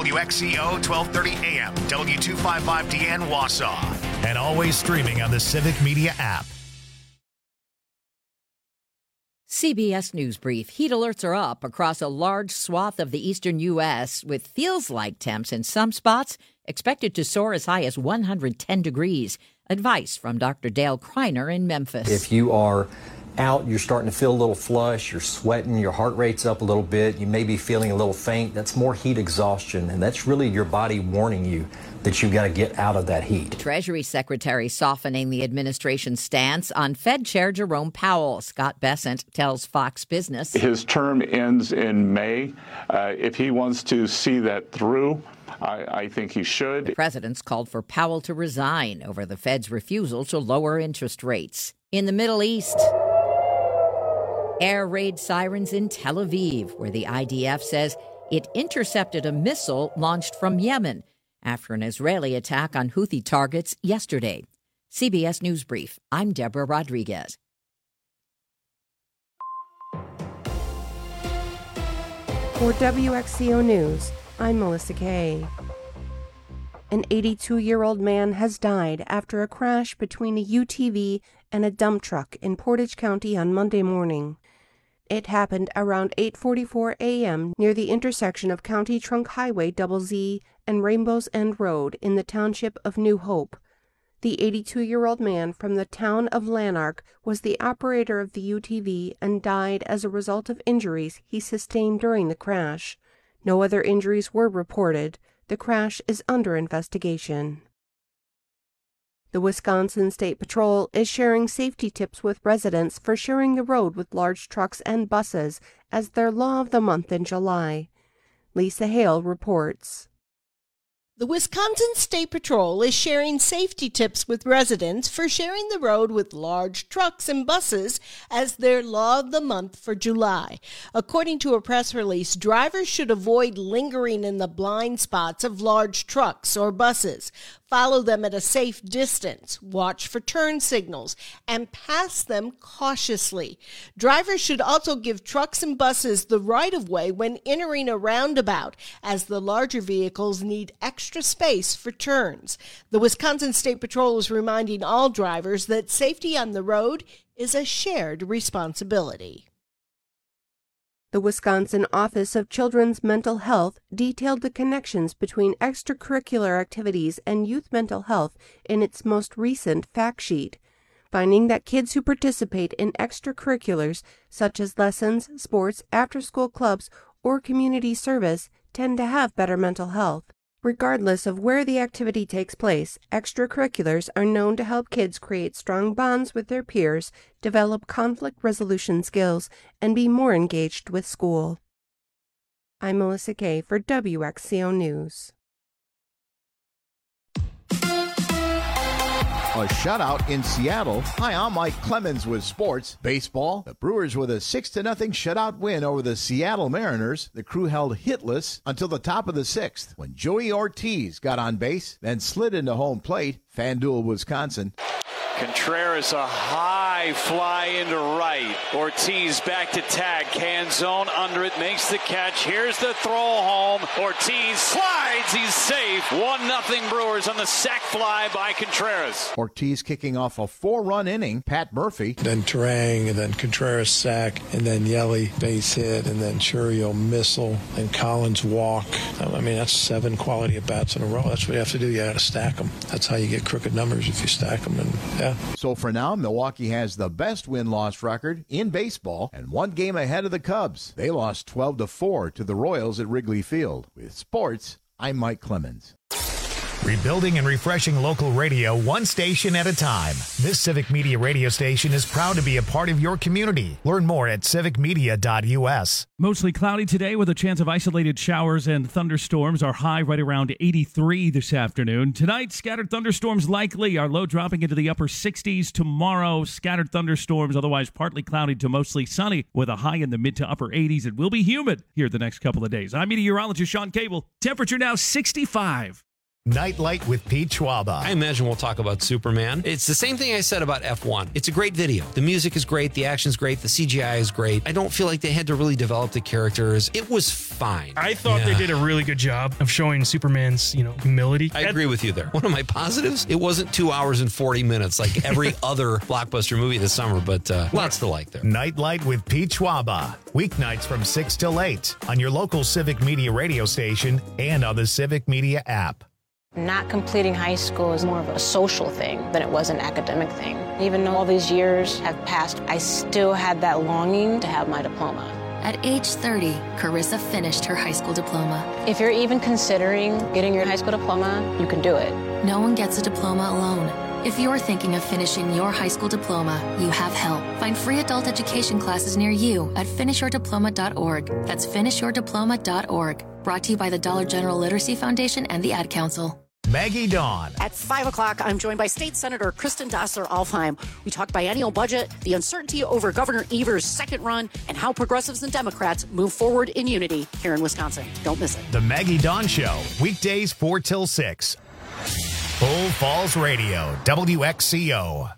WXCO 1230 AM, W255DN Wausau. And always streaming on the Civic Media app. CBS News Brief. Heat alerts are up across a large swath of the eastern U.S. with feels-like temps in some spots expected to soar as high as 110 degrees. Advice from Dr. Dale Kreiner in Memphis. If you are out, you're starting to feel a little flush, you're sweating, your heart rate's up a little bit, you may be feeling a little faint, that's more heat exhaustion, and that's really your body warning you that you've got to get out of that heat. Treasury Secretary softening the administration's stance on Fed Chair Jerome Powell. Scott Bessent tells Fox Business. His term ends in May. If he wants to see that through, I think he should. The president's called for Powell to resign over the Fed's refusal to lower interest rates. In the Middle East, air raid sirens in Tel Aviv, where the IDF says it intercepted a missile launched from Yemen after an Israeli attack on Houthi targets yesterday. CBS News Brief. I'm Deborah Rodriguez. For WXCO News, I'm Melissa Kay. An 82-year-old man has died after a crash between a UTV and a dump truck in Portage County on Monday morning. It happened around 8:44 a.m. near the intersection of County Trunk Highway ZZ and Rainbow's End Road in the township of New Hope. The 82-year-old man from the town of Lanark was the operator of the UTV and died as a result of injuries he sustained during the crash. No other injuries were reported. The crash is under investigation. The Wisconsin State Patrol is sharing safety tips with residents for sharing the road with large trucks and buses as their law of the month in July. Lisa Hale reports. The Wisconsin State Patrol is sharing safety tips with residents for sharing the road with large trucks and buses as their law of the month for July. According to a press release, drivers should avoid lingering in the blind spots of large trucks or buses. Follow them at a safe distance, watch for turn signals, and pass them cautiously. Drivers should also give trucks and buses the right-of-way when entering a roundabout, as the larger vehicles need extra space for turns. The Wisconsin State Patrol is reminding all drivers that safety on the road is a shared responsibility. The Wisconsin Office of Children's Mental Health detailed the connections between extracurricular activities and youth mental health in its most recent fact sheet, finding that kids who participate in extracurriculars such as lessons, sports, after-school clubs, or community service tend to have better mental health. Regardless of where the activity takes place, extracurriculars are known to help kids create strong bonds with their peers, develop conflict resolution skills, and be more engaged with school. I'm Melissa Kay for WXCO News. A shutout in Seattle. Hi, I'm Mike Clemens with sports. Baseball. The Brewers with a 6-0 shutout win over the Seattle Mariners. The Crew held hitless until the top of the sixth when Joey Ortiz got on base, then slid into home plate. FanDuel, Wisconsin. Contreras, a high fly into right. Ortiz back to tag. Can zone under it. Makes the catch. Here's the throw home. Ortiz slides. He's safe. 1-0 Brewers on the sac fly by Contreras. Ortiz kicking off a 4-run inning. Pat Murphy. Then Terang, and then Contreras sack, and then Yelly base hit, and then Churio missile, and Collins walk. I mean, that's 7 quality at-bats in a row. That's what you have to do. You got to stack them. That's how you get crooked numbers if you stack them. And yeah. So for now, Milwaukee has the best win-loss record in baseball and 1 game ahead of the Cubs. They lost 12-4 to the Royals at Wrigley Field. With sports, I'm Mike Clemens. Rebuilding and refreshing local radio one station at a time. This Civic Media radio station is proud to be a part of your community. Learn more at civicmedia.us. Mostly cloudy today with a chance of isolated showers and thunderstorms. Our high right around 83 this afternoon. Tonight, scattered thunderstorms likely. Our low dropping into the upper 60s. Tomorrow, scattered thunderstorms, otherwise partly cloudy to mostly sunny with a high in the mid to upper 80s. It will be humid here the next couple of days. I'm meteorologist Sean Cable. Temperature now 65. Nightlight with Pete Schwaba. I imagine we'll talk about Superman. It's the same thing I said about F1. It's a great video. The music is great. The action's great. The CGI is great. I don't feel like they had to really develop the characters. It was fine. I thought they did a really good job of showing Superman's, humility. I agree with you there. One of my positives, it wasn't 2 hours and 40 minutes like every other blockbuster movie this summer, but lots to like there. Nightlight with Pete Schwaba. Weeknights from 6 till 8 on your local Civic Media radio station and on the Civic Media app. Not completing high school is more of a social thing than it was an academic thing. Even though all these years have passed, I still had that longing to have my diploma. At age 30, Carissa finished her high school diploma. If you're even considering getting your high school diploma, you can do it. No one gets a diploma alone. If you're thinking of finishing your high school diploma, you have help. Find free adult education classes near you at finishyourdiploma.org. That's finishyourdiploma.org. Brought to you by the Dollar General Literacy Foundation and the Ad Council. Maggie Dawn. At 5 o'clock, I'm joined by State Senator Kristen Dassler-Alfheim. We talk biennial budget, the uncertainty over Governor Evers' second run, and how progressives and Democrats move forward in unity here in Wisconsin. Don't miss it. The Maggie Dawn Show, weekdays 4 till 6. Full Falls Radio, WXCO.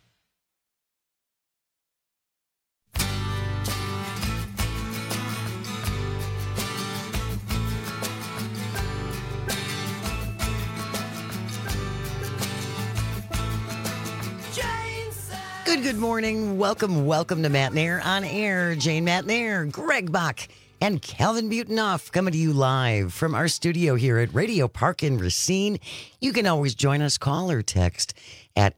Good morning. Welcome to Matt Nair on Air. Jane Matt Nair, Greg Bach, and Calvin Butonoff coming to you live from our studio here at Radio Park in Racine. You can always join us, call or text at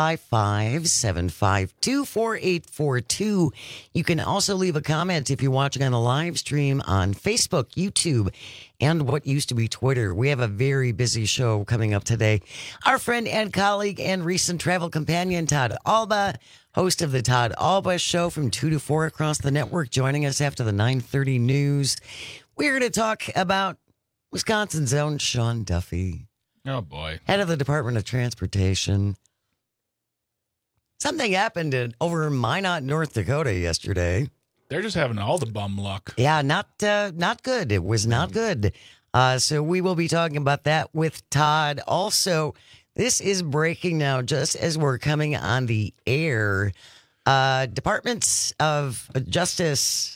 855-752-4842. You can also leave a comment if you're watching on the live stream on Facebook, YouTube, and what used to be Twitter. We have a very busy show coming up today. Our friend and colleague and recent travel companion, Todd Alba, host of the Todd Alba Show from 2 to 4 across the network, joining us after the 9:30 news. We're going to talk about Wisconsin's own Sean Duffy. Oh, boy. Head of the Department of Transportation. Something happened over Minot, North Dakota yesterday. They're just having all the bum luck. Yeah, not good. It was not good. So we will be talking about that with Todd. Also, this is breaking now just as we're coming on the air. Departments of Justice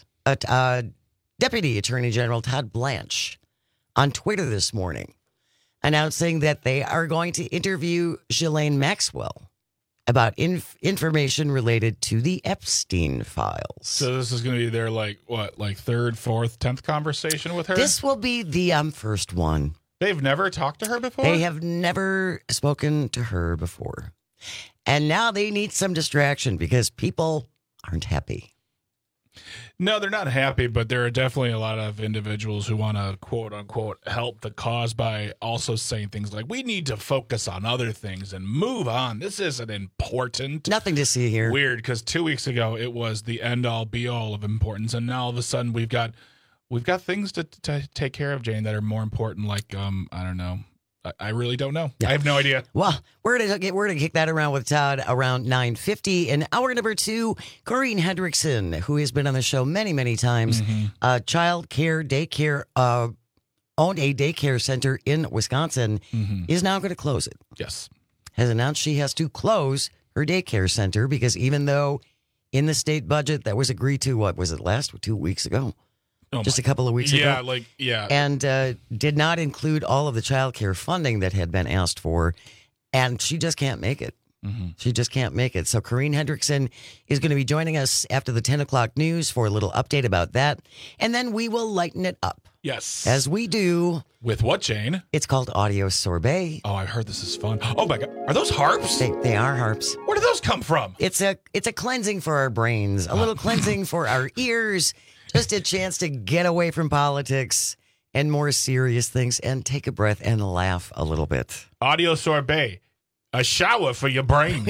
Deputy Attorney General Todd Blanche on Twitter this morning announcing that they are going to interview Ghislaine Maxwell about information related to the Epstein files. So this is going to be their, third, fourth, 10th conversation with her? This will be the first one. They've never talked to her before? They have never spoken to her before. And now they need some distraction because people aren't happy. No, they're not happy, but there are definitely a lot of individuals who want to, quote unquote, help the cause by also saying things like, we need to focus on other things and move on. This isn't important. Nothing to see here. Weird, because 2 weeks ago it was the end all be all of importance, and now all of a sudden we've got things to take care of, Jane, that are more important. Like I don't know. I really don't know. Yeah. I have no idea. Well, we're gonna kick that around with Todd around 9:50. In hour number 2, Corrine Hendrickson, who has been on the show many times, child care daycare, owned a daycare center in Wisconsin, is now going to close it. Yes, has announced she has to close her daycare center because even though in the state budget that was agreed to, what was it, 2 weeks ago? Just a couple of weeks ago. And did not include all of the child care funding that had been asked for. And she just can't make it. She just can't make it. So Corrine Hendrickson is going to be joining us after the 10 o'clock news for a little update about that. And then we will lighten it up. Yes. As we do. With what, Jane? It's called Audio Sorbet. Oh, I've heard this is fun. Oh, my God. Are those harps? They are harps. Where do those come from? It's a cleansing for our brains. A little cleansing for our ears. Just a chance to get away from politics and more serious things and take a breath and laugh a little bit. Audio Sorbet, a shower for your brain.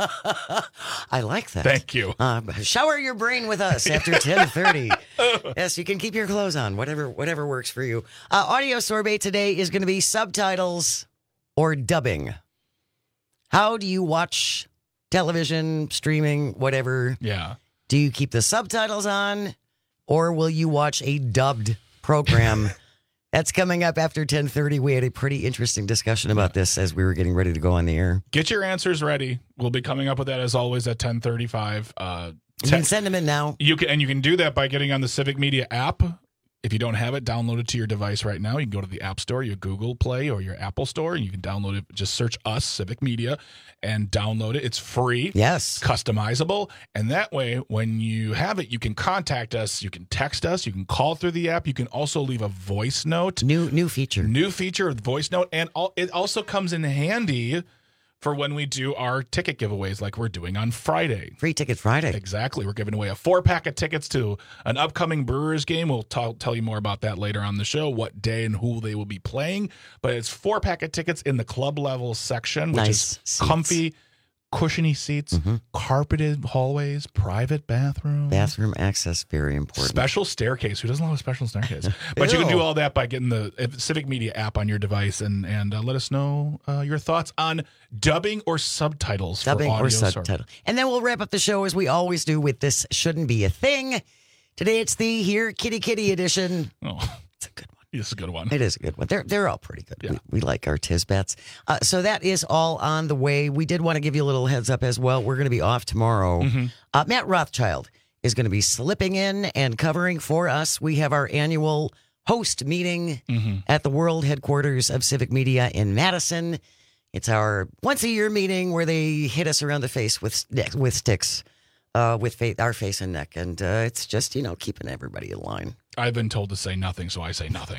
I like that. Thank you. Shower your brain with us after 10:30. Yes, you can keep your clothes on, whatever works for you. Audio Sorbet today is going to be subtitles or dubbing. How do you watch television, streaming, whatever? Yeah. Do you keep the subtitles on? Or will you watch a dubbed program That's coming up after 10:30. We had a pretty interesting discussion about this as we were getting ready to go on the air. Get your answers ready. We'll be coming up with that as always at 10:35. You can send them in now. You can do that by getting on the Civic Media app. If you don't have it, download it to your device right now. You can go to the App Store, your Google Play, or your Apple Store, and you can download it. Just search us, Civic Media, and download it. It's free. Yes. Customizable. And that way, when you have it, you can contact us. You can text us. You can call through the app. You can also leave a voice note. New feature. New feature of voice note. And it also comes in handy for when we do our ticket giveaways like we're doing on Friday. Free Ticket Friday. Exactly. We're giving away a 4-pack of tickets to an upcoming Brewers game. We'll tell you more about that later on the show, what day and who they will be playing. But it's 4-pack of tickets in the club level section, which is seats. Comfy, cushiony seats, carpeted hallways, private bathroom. Bathroom access, very important. Special staircase. Who doesn't love a special staircase? But you can do all that by getting the Civic Media app on your device and let us know your thoughts on dubbing or subtitles. Dubbing for audio or subtitle. And then we'll wrap up the show as we always do with This Shouldn't Be a Thing. Today it's the Here Kitty Kitty edition. Oh, it's a good one. It's a good one. It is a good one. They're all pretty good. Yeah. We like our Tisbets. So that is all on the way. We did want to give you a little heads up as well. We're going to be off tomorrow. Matt Rothschild is going to be slipping in and covering for us. We have our annual host meeting at the world headquarters of Civic Media in Madison. It's our once-a-year meeting where they hit us around the face with sticks, with our face and neck. And it's just, keeping everybody in line. I've been told to say nothing, so I say nothing.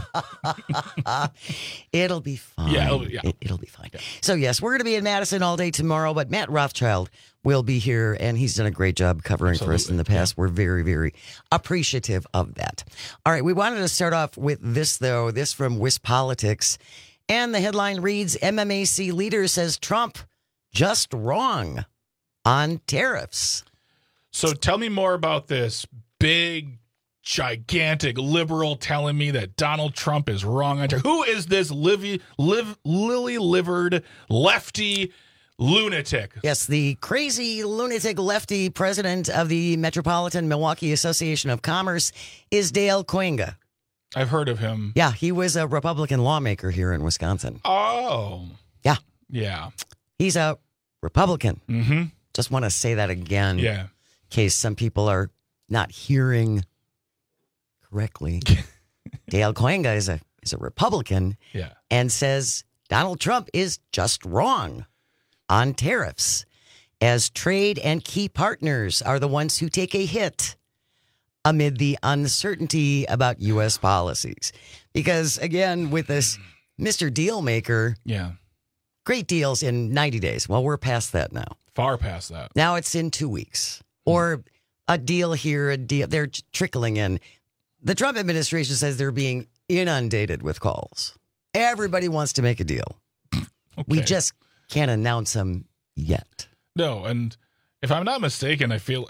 It'll be fine. Yeah, it'll be fine. Yeah. So, yes, we're going to be in Madison all day tomorrow, but Matt Rothschild will be here, and he's done a great job covering for us in the past. Yeah. We're very, very appreciative of that. All right, we wanted to start off with this, though, this from WisPolitics, and the headline reads, MMAC leader says Trump just wrong on tariffs. So tell me more about this big, gigantic liberal telling me that Donald Trump is wrong on tariffs. Who is this lily-livered lefty lunatic? Yes, the crazy lunatic lefty president of the Metropolitan Milwaukee Association of Commerce is Dale Koenga. I've heard of him. Yeah, he was a Republican lawmaker here in Wisconsin. Oh. Yeah. Yeah. He's a Republican. Mm-hmm. Just want to say that again. Yeah. In case some people are not hearing correctly. Dale Koenga is a Republican. Yeah. And says Donald Trump is just wrong on tariffs, as trade and key partners are the ones who take a hit amid the uncertainty about U.S. policies. Because, again, with this Mr. Deal Maker, great deals in 90 days. Well, we're past that now. Far past that. Now it's in 2 weeks. Or a deal here, a deal. They're trickling in. The Trump administration says they're being inundated with calls. Everybody wants to make a deal. Okay. We just can't announce them yet. No, and if I'm not mistaken, I feel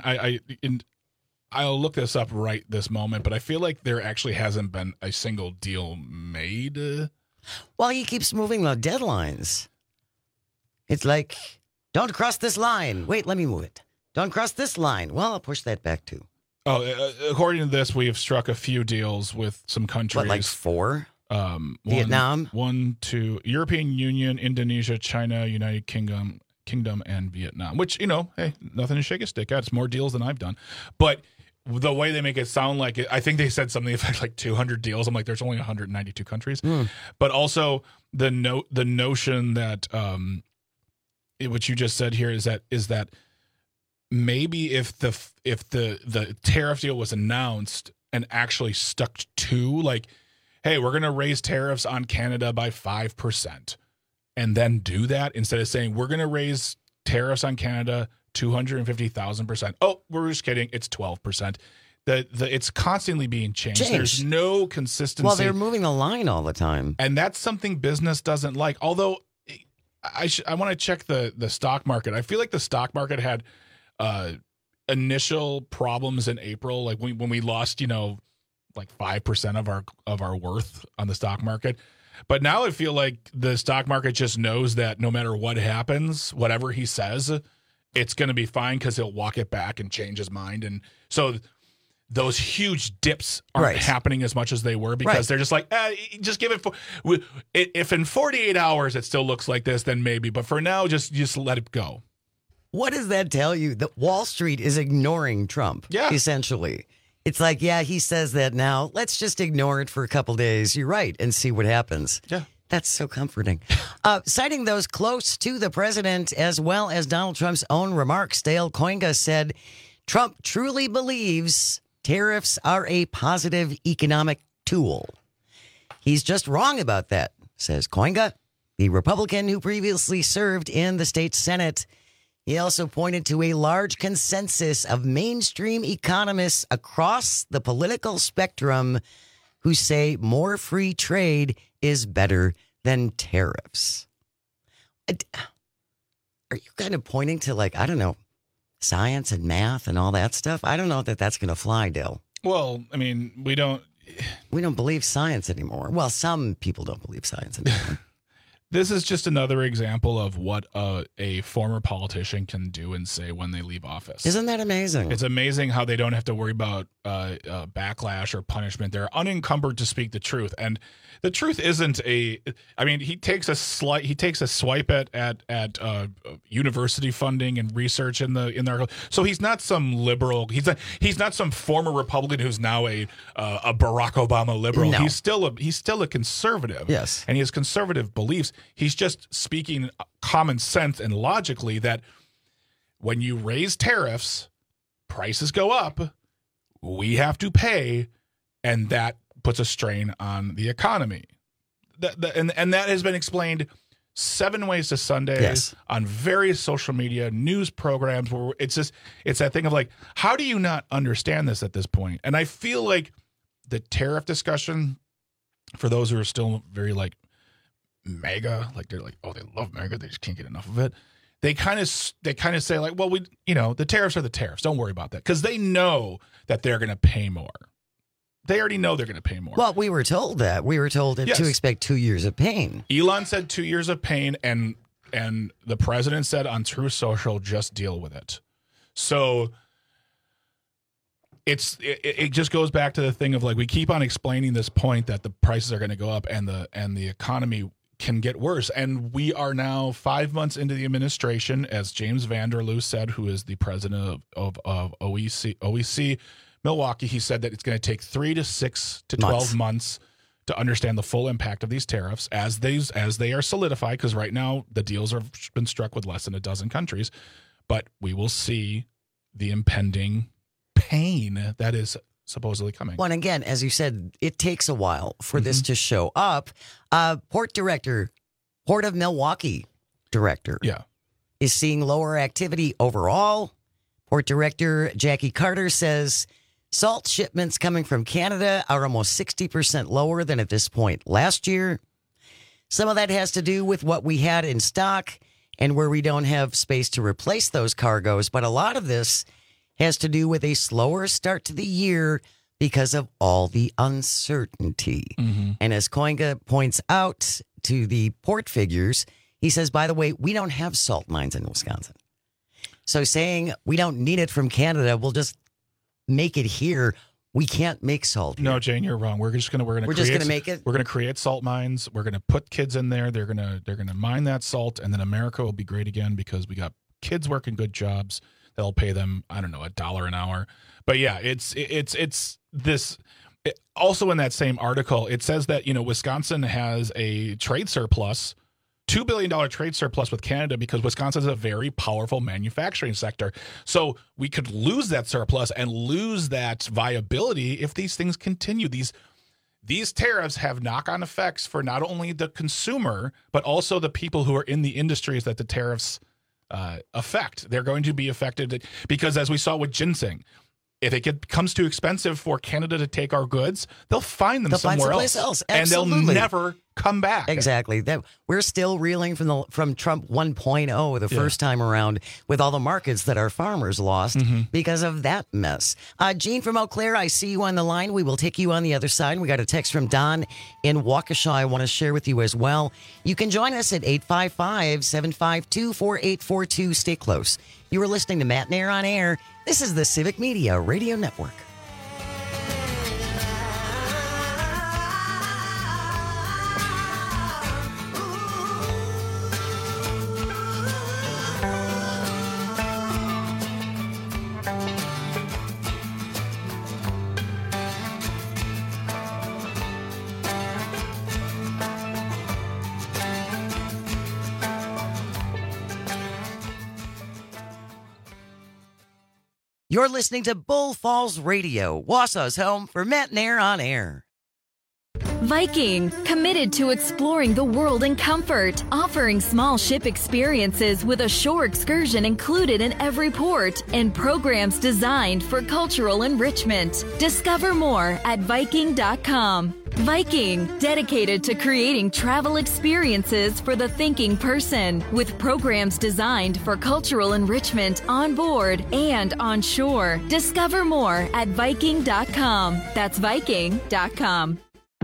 I'll look this up right this moment, but I feel like there actually hasn't been a single deal made. Well, he keeps moving the deadlines. It's like, don't cross this line. Wait, let me move it. Don't cross this line. Well, I'll push that back too. Oh, according to this, we have struck a few deals with some countries. What, like 4? Vietnam? 1, 2, European Union, Indonesia, China, United Kingdom, and Vietnam. Which, hey, nothing to shake a stick at. It's more deals than I've done. But the way they make it sound like it, I think they said something like 200 deals. I'm like, there's only 192 countries. But also the notion that what you just said here is that maybe if the tariff deal was announced and actually stuck to, like, hey, we're going to raise tariffs on Canada by 5%, and then do that instead of saying we're going to raise tariffs on Canada 250,000%. Oh, we're just kidding. It's 12%. It's constantly being changed. There's no consistency. Well, they're moving the line all the time. And that's something business doesn't like. Although I want to check the stock market. I feel like the stock market had initial problems in April, like when we lost, like 5% of our worth on the stock market. But now I feel like the stock market just knows that no matter what happens, whatever he says, it's going to be fine because he'll walk it back and change his mind. And so those huge dips aren't happening as much as they were because they're just like, just give it. If in 48 hours it still looks like this, then maybe. But for now, just let it go. What does that tell you? That Wall Street is ignoring Trump, essentially. It's like, yeah, he says that now. Let's just ignore it for a couple days. You're right, and see what happens. Yeah. That's so comforting. Citing those close to the president as well as Donald Trump's own remarks, Dale Koinga said, Trump truly believes tariffs are a positive economic tool. He's just wrong about that, says Koinga, the Republican who previously served in the state Senate. He also pointed to a large consensus of mainstream economists across the political spectrum who say more free trade is better than tariffs. Are you kind of pointing to, like, I don't know, science and math and all that stuff? I don't know that that's going to fly, Dale. Well, I mean, we don't believe science anymore. Well, some people don't believe science anymore. This is just another example of what a former politician can do and say when they leave office. Isn't that amazing? It's amazing how they don't have to worry about backlash or punishment. They're unencumbered to speak the truth, and the truth isn't a. I mean, he takes a swipe at university funding and research in their. So he's not some liberal. He's not some former Republican who's now a Barack Obama liberal. No. He's still a conservative. Yes, and he has conservative beliefs. He's just speaking common sense and logically that when you raise tariffs, prices go up, we have to pay, and that puts a strain on the economy. And that has been explained 7 ways to Sunday on various social media, news programs, where it's that thing of like, how do you not understand this at this point? And I feel like the tariff discussion, for those who are still very like MAGA, like they're like, oh, they love MAGA, they just can't get enough of it. They kind of say like, well, the tariffs are the tariffs. Don't worry about that, because they know that they're going to pay more. They already know they're going to pay more. Well, we were told that. We were told to expect 2 years of pain. Elon said 2 years of pain, and the president said on Truth Social, just deal with it. So it just goes back to the thing of like, we keep on explaining this point that the prices are going to go up and the economy can get worse. And we are now 5 months into the administration, as James Vanderloos said, who is the president of OEC Milwaukee. He said that it's going to take 3 to 6 to 12 months to understand the full impact of these tariffs as they are solidified, because right now the deals have been struck with less than a dozen countries. But we will see the impending pain that is supposedly coming. Well, and again, as you said, it takes a while for this to show up. Port of Milwaukee director is seeing lower activity overall. Port director Jackie Carter says salt shipments coming from Canada are almost 60% lower than at this point last year. Some of that has to do with what we had in stock and where we don't have space to replace those cargoes. But a lot of this has to do with a slower start to the year because of all the uncertainty. And as Koinga points out to the port figures, he says, by the way, we don't have salt mines in Wisconsin. So saying we don't need it from Canada, we'll just make it here. We can't make salt here. No, Jane, you're wrong. We're just going to make it. We're going to create salt mines. We're going to put kids in there. They're going to mine that salt, and then America will be great again because we got kids working good jobs. They'll pay them, I don't know, $1 an hour. But yeah, it's this. Also in that same article, it says that, Wisconsin has a trade surplus, $2 billion trade surplus with Canada, because Wisconsin is a very powerful manufacturing sector. So we could lose that surplus and lose that viability if these things continue. These tariffs have knock-on effects for not only the consumer, but also the people who are in the industries that the tariffs affect. They're going to be affected because, as we saw with ginseng, if it comes too expensive for Canada to take our goods, they'll find them somewhere else. And they'll never come back. Exactly. That we're still reeling from Trump 1.0 the first time around, with all the markets that our farmers lost because of that mess. Gene from Eau Claire, I see you on the line. We will take you on the other side. We got a text from Don in Waukesha I want to share with you as well. You can join us at 855-752-4842. Stay close. You are listening to Matt and Air on Air. This is the Civic Media Radio Network. You're listening to Bull Falls Radio, Wausau's home for Matt and Air on Air. Viking, committed to exploring the world in comfort, offering small ship experiences with a shore excursion included in every port, and programs designed for cultural enrichment. Discover more at Viking.com. Viking, dedicated to creating travel experiences for the thinking person, with programs designed for cultural enrichment on board and on shore. Discover more at Viking.com. That's Viking.com.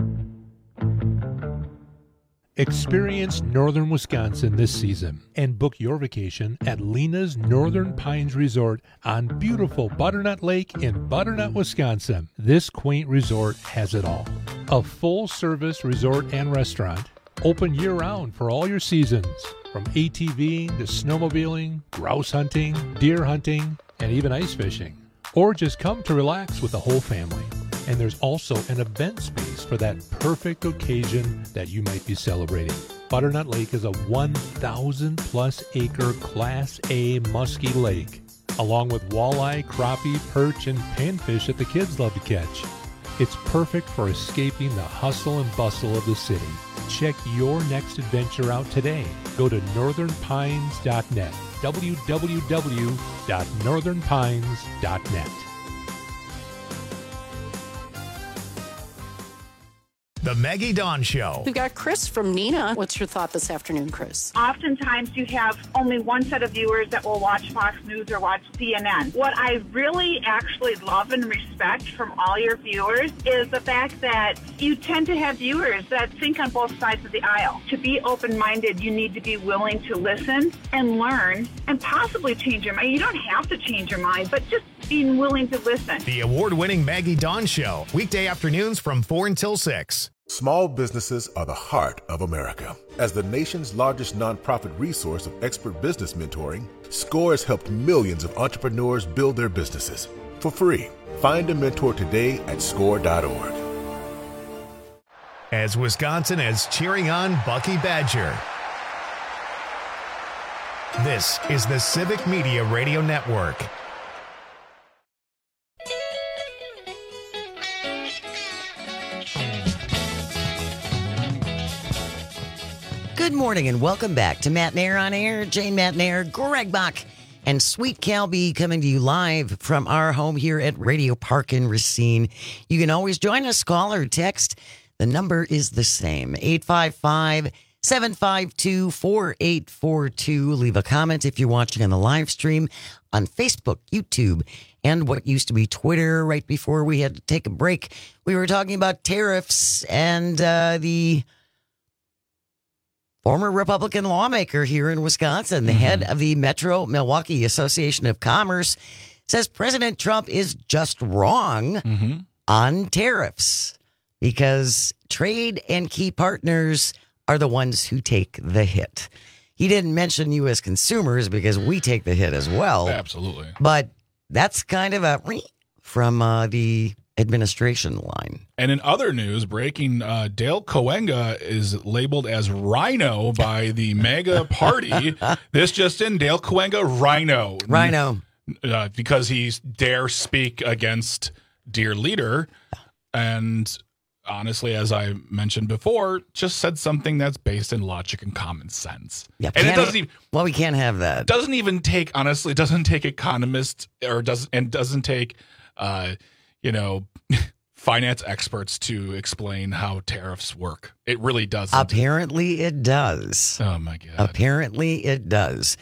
Experience northern Wisconsin this season and book your vacation at Lena's Northern Pines Resort on beautiful Butternut Lake in Butternut, Wisconsin. This quaint resort has it all. A full-service resort and restaurant, open year-round for all your seasons, from ATVing to snowmobiling, grouse hunting, deer hunting, and even ice fishing. Or just come to relax with the whole family. And there's also an event space for that perfect occasion that you might be celebrating. Butternut Lake is a 1,000-plus acre Class A musky lake, along with walleye, crappie, perch, and panfish that the kids love to catch. It's perfect for escaping the hustle and bustle of the city. Check your next adventure out today. Go to northernpines.net, www.northernpines.net. The Maggie Dawn Show. We've got Chris from Neenah. What's your thought this afternoon, Chris? Oftentimes you have only one set of viewers that will watch Fox News or watch CNN. What I really actually love and respect from all your viewers is the fact that you tend to have viewers that think on both sides of the aisle. To be open-minded, you need to be willing to listen and learn and possibly change your mind. You don't have to change your mind, but just being willing to listen. The award-winning Maggie Dawn Show, weekday afternoons from 4 until 6. Small businesses are the heart of America. As the nation's largest nonprofit resource of expert business mentoring, SCORE has helped millions of entrepreneurs build their businesses for free. Find a mentor today at score.org. As Wisconsin is cheering on Bucky Badger, this is the Civic Media Radio Network. Good morning and welcome back to Matt and Air on Air. Jane Matt and Air, Greg Bach, and Sweet Calby coming to you live from our home here at Radio Park in Racine. You can always join us, call or text. The number is the same, 855-752-4842. Leave a comment if you're watching on the live stream on Facebook, YouTube, and what used to be Twitter. Right before we had to take a break, we were talking about tariffs and the former Republican lawmaker here in Wisconsin, the head of the Metro Milwaukee Association of Commerce, says President Trump is just wrong on tariffs because trade and key partners are the ones who take the hit. He didn't mention you as consumers because we take the hit as well. Absolutely. But that's kind of a from the administration line. And in other news, breaking, Dale Coenga is labeled as rhino by the MAGA party. This just in, Dale Coenga, rhino. Because he dare speak against dear leader. And honestly, as I mentioned before, just said something that's based in logic and common sense. Yeah, and it doesn't even, well, we can't have that. Doesn't even take, honestly, doesn't take economists or doesn't take finance experts to explain how tariffs work. It really doesn't. Apparently it does. Oh, my God. Apparently it does.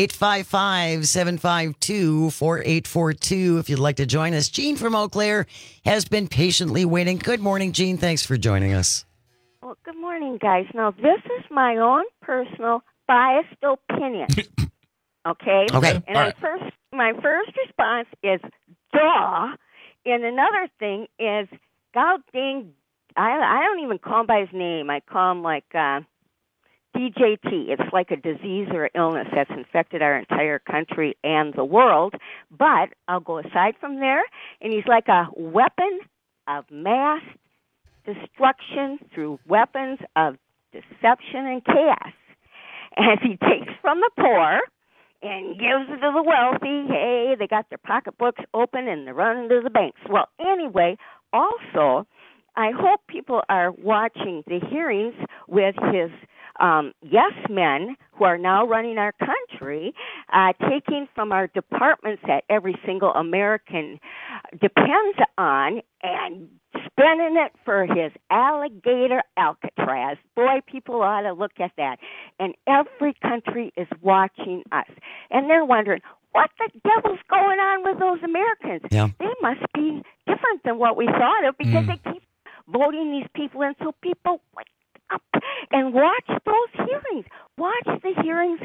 855-752-4842 if you'd like to join us. Jean from Eau Claire has been patiently waiting. Good morning, Jean. Thanks for joining us. Well, good morning, guys. Now, this is my own personal biased opinion. Okay? Okay. And my first response is, duh. And another thing is, God dang, I don't even call him by his name. I call him like DJT. It's like a disease or illness that's infected our entire country and the world. But I'll go aside from there, and he's like a weapon of mass destruction through weapons of deception and chaos. And he takes from the poor and gives it to the wealthy. Hey, they got their pocketbooks open and they're running to the banks. Well, anyway, also, I hope people are watching the hearings with his yes men who are now running our country, taking from our departments that every single American depends on and spending it for his alligator Alcatraz. Boy, people ought to look at that. And every country is watching us. And they're wondering, what the devil's going on with those Americans? Yeah. They must be different than what we thought of because they keep voting these people in. So people wake up and watch those hearings. Watch the hearings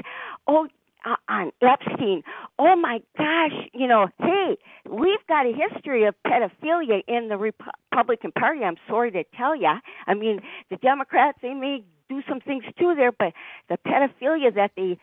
on Epstein. Oh, my gosh. Hey, we've got a history of pedophilia in the Republican Party. I'm sorry to tell you. I mean, the Democrats, they may do some things too there, but the pedophilia that they,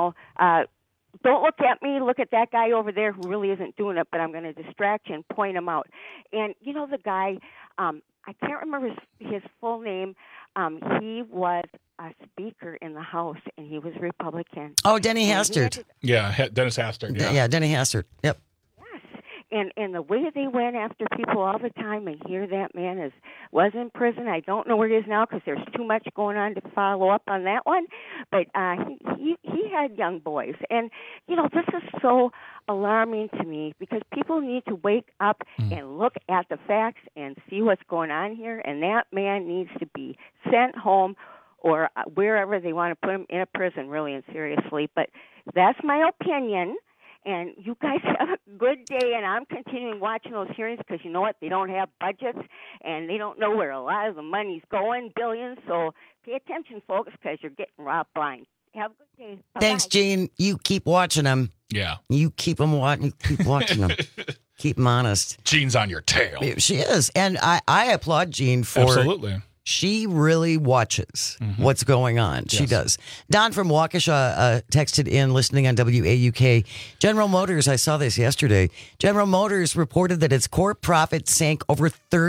don't look at me, look at that guy over there who really isn't doing it, but I'm going to distract you and point him out. And, the guy, I can't remember his full name. He was a speaker in the House, and he was Republican. Oh, Denny Hastert. Dennis Hastert. Yeah, Denny Hastert. Yep. And the way they went after people all the time, and here that man was in prison. I don't know where he is now because there's too much going on to follow up on that one. But he had young boys. And, this is so alarming to me because people need to wake up and look at the facts and see what's going on here. And that man needs to be sent home or wherever they want to put him in a prison, really and seriously. But that's my opinion. And you guys have a good day, and I'm continuing watching those hearings because you know what? They don't have budgets, and they don't know where a lot of the money's going, billions. So pay attention, folks, because you're getting robbed blind. Have a good day. Bye-bye. Thanks, Gene. You keep watching them. Yeah. You keep them watching. Keep watching them. Keep them honest. Jean's on your tail. She is, and I applaud Jean for absolutely. She really watches what's going on. She does. Don from Waukesha texted in, listening on WAUK. General Motors, I saw this yesterday. General Motors reported that its core profit sank over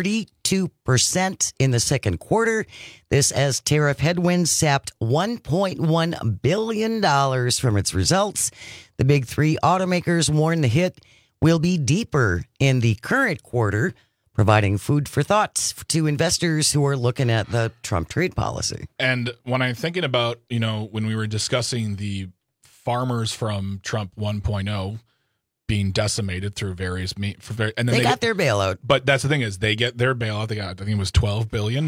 32% in the second quarter. This as tariff headwinds sapped $1.1 billion from its results. The big three automakers warn the hit will be deeper in the current quarter, providing food for thought to investors who are looking at the Trump trade policy. And when I'm thinking about, when we were discussing the farmers from Trump 1.0 being decimated through various and then they got their bailout. But that's the thing is they get their bailout. They got, I think it was $12 billion.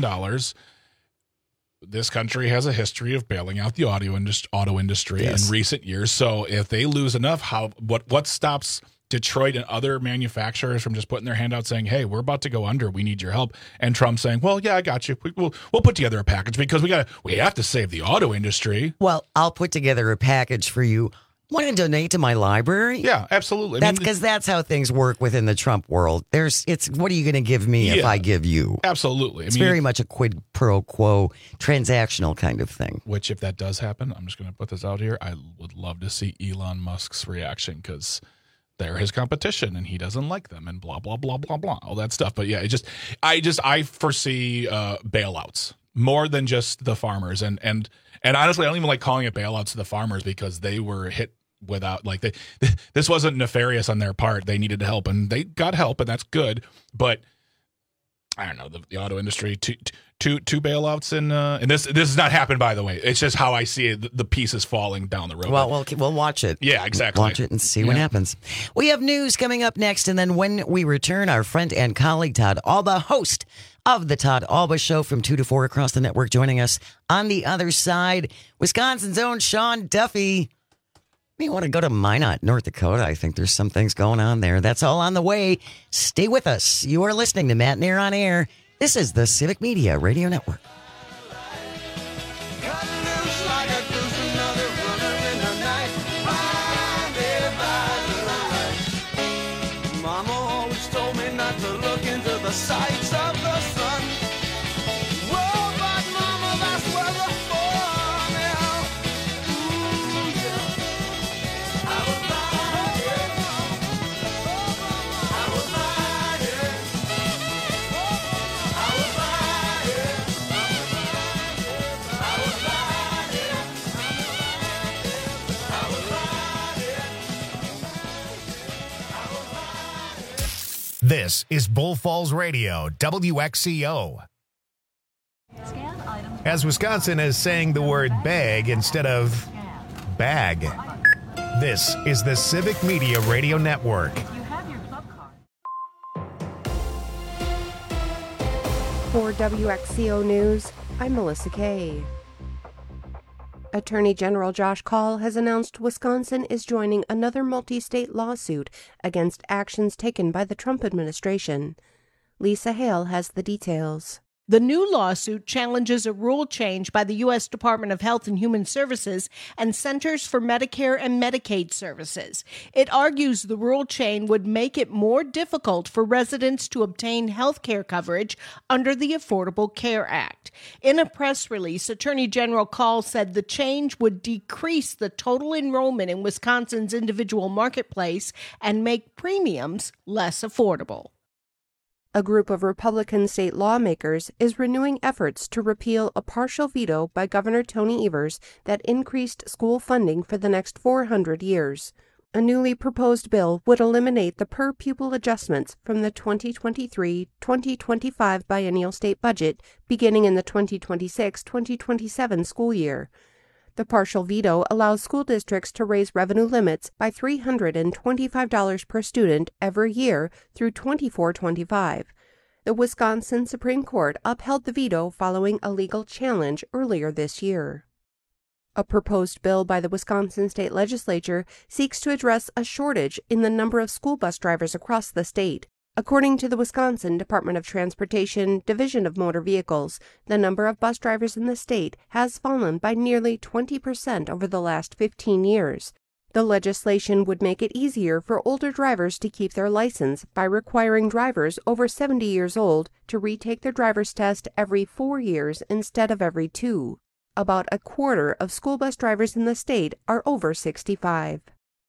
This country has a history of bailing out the auto industry in recent years. So if they lose enough, what stops Detroit and other manufacturers from just putting their hand out saying, hey, we're about to go under, we need your help? And Trump saying, well, yeah, I got you. We'll put together a package because we have to save the auto industry. Well, I'll put together a package for you. Want to donate to my library? Yeah, absolutely. That's because that's how things work within the Trump world. It's what are you going to give me if I give you? Absolutely. It's very much a quid pro quo transactional kind of thing. Which, if that does happen, I'm just going to put this out here. I would love to see Elon Musk's reaction because they're his competition and he doesn't like them and blah, blah, blah, blah, blah, all that stuff. But yeah, I foresee bailouts more than just the farmers. And honestly, I don't even like calling it bailouts to the farmers because they were hit without, this wasn't nefarious on their part. They needed help and they got help and that's good. But I don't know, the auto industry, two bailouts and this has not happened, by the way. It's just how I see it. The pieces falling down the road. Well, we'll watch it. Yeah, exactly. Watch it and see what happens. We have news coming up next, and then when we return, our friend and colleague Todd Alba, host of the Todd Alba Show from 2 to 4 across the network, joining us on the other side. Wisconsin's own Sean Duffy. You want to go to Minot, North Dakota? I think there's some things going on there. That's all on the way. Stay with us. You are listening to Matt Nair on Air. This is the Civic Media Radio Network. Mama always told me not to look into the sights of the sun. Whoa, but Mama, that's where the fun is. Ooh, yeah. I was blinded. I was blinded. I was blinded. I was blinded. This is Bull Falls Radio, WXCO. As Wisconsin is saying the word bag instead of bag. This is the Civic Media Radio Network. For WXCO News, I'm Melissa Kay. Attorney General Josh Kaul has announced Wisconsin is joining another multi-state lawsuit against actions taken by the Trump administration. Lisa Hale has the details. The new lawsuit challenges a rule change by the U.S. Department of Health and Human Services and Centers for Medicare and Medicaid Services. It argues the rule change would make it more difficult for residents to obtain health care coverage under the Affordable Care Act. In a press release, Attorney General Kaul said the change would decrease the total enrollment in Wisconsin's individual marketplace and make premiums less affordable. A group of Republican state lawmakers is renewing efforts to repeal a partial veto by Governor Tony Evers that increased school funding for the next 400 years. A newly proposed bill would eliminate the per-pupil adjustments from the 2023-2025 biennial state budget beginning in the 2026-2027 school year. The partial veto allows school districts to raise revenue limits by $325 per student every year through 24-25. The Wisconsin Supreme Court upheld the veto following a legal challenge earlier this year. A proposed bill by the Wisconsin State Legislature seeks to address a shortage in the number of school bus drivers across the state. According to the Wisconsin Department of Transportation Division of Motor Vehicles, the number of bus drivers in the state has fallen by nearly 20% over the last 15 years. The legislation would make it easier for older drivers to keep their license by requiring drivers over 70 years old to retake their driver's test every 4 years instead of every 2. About a quarter of school bus drivers in the state are over 65.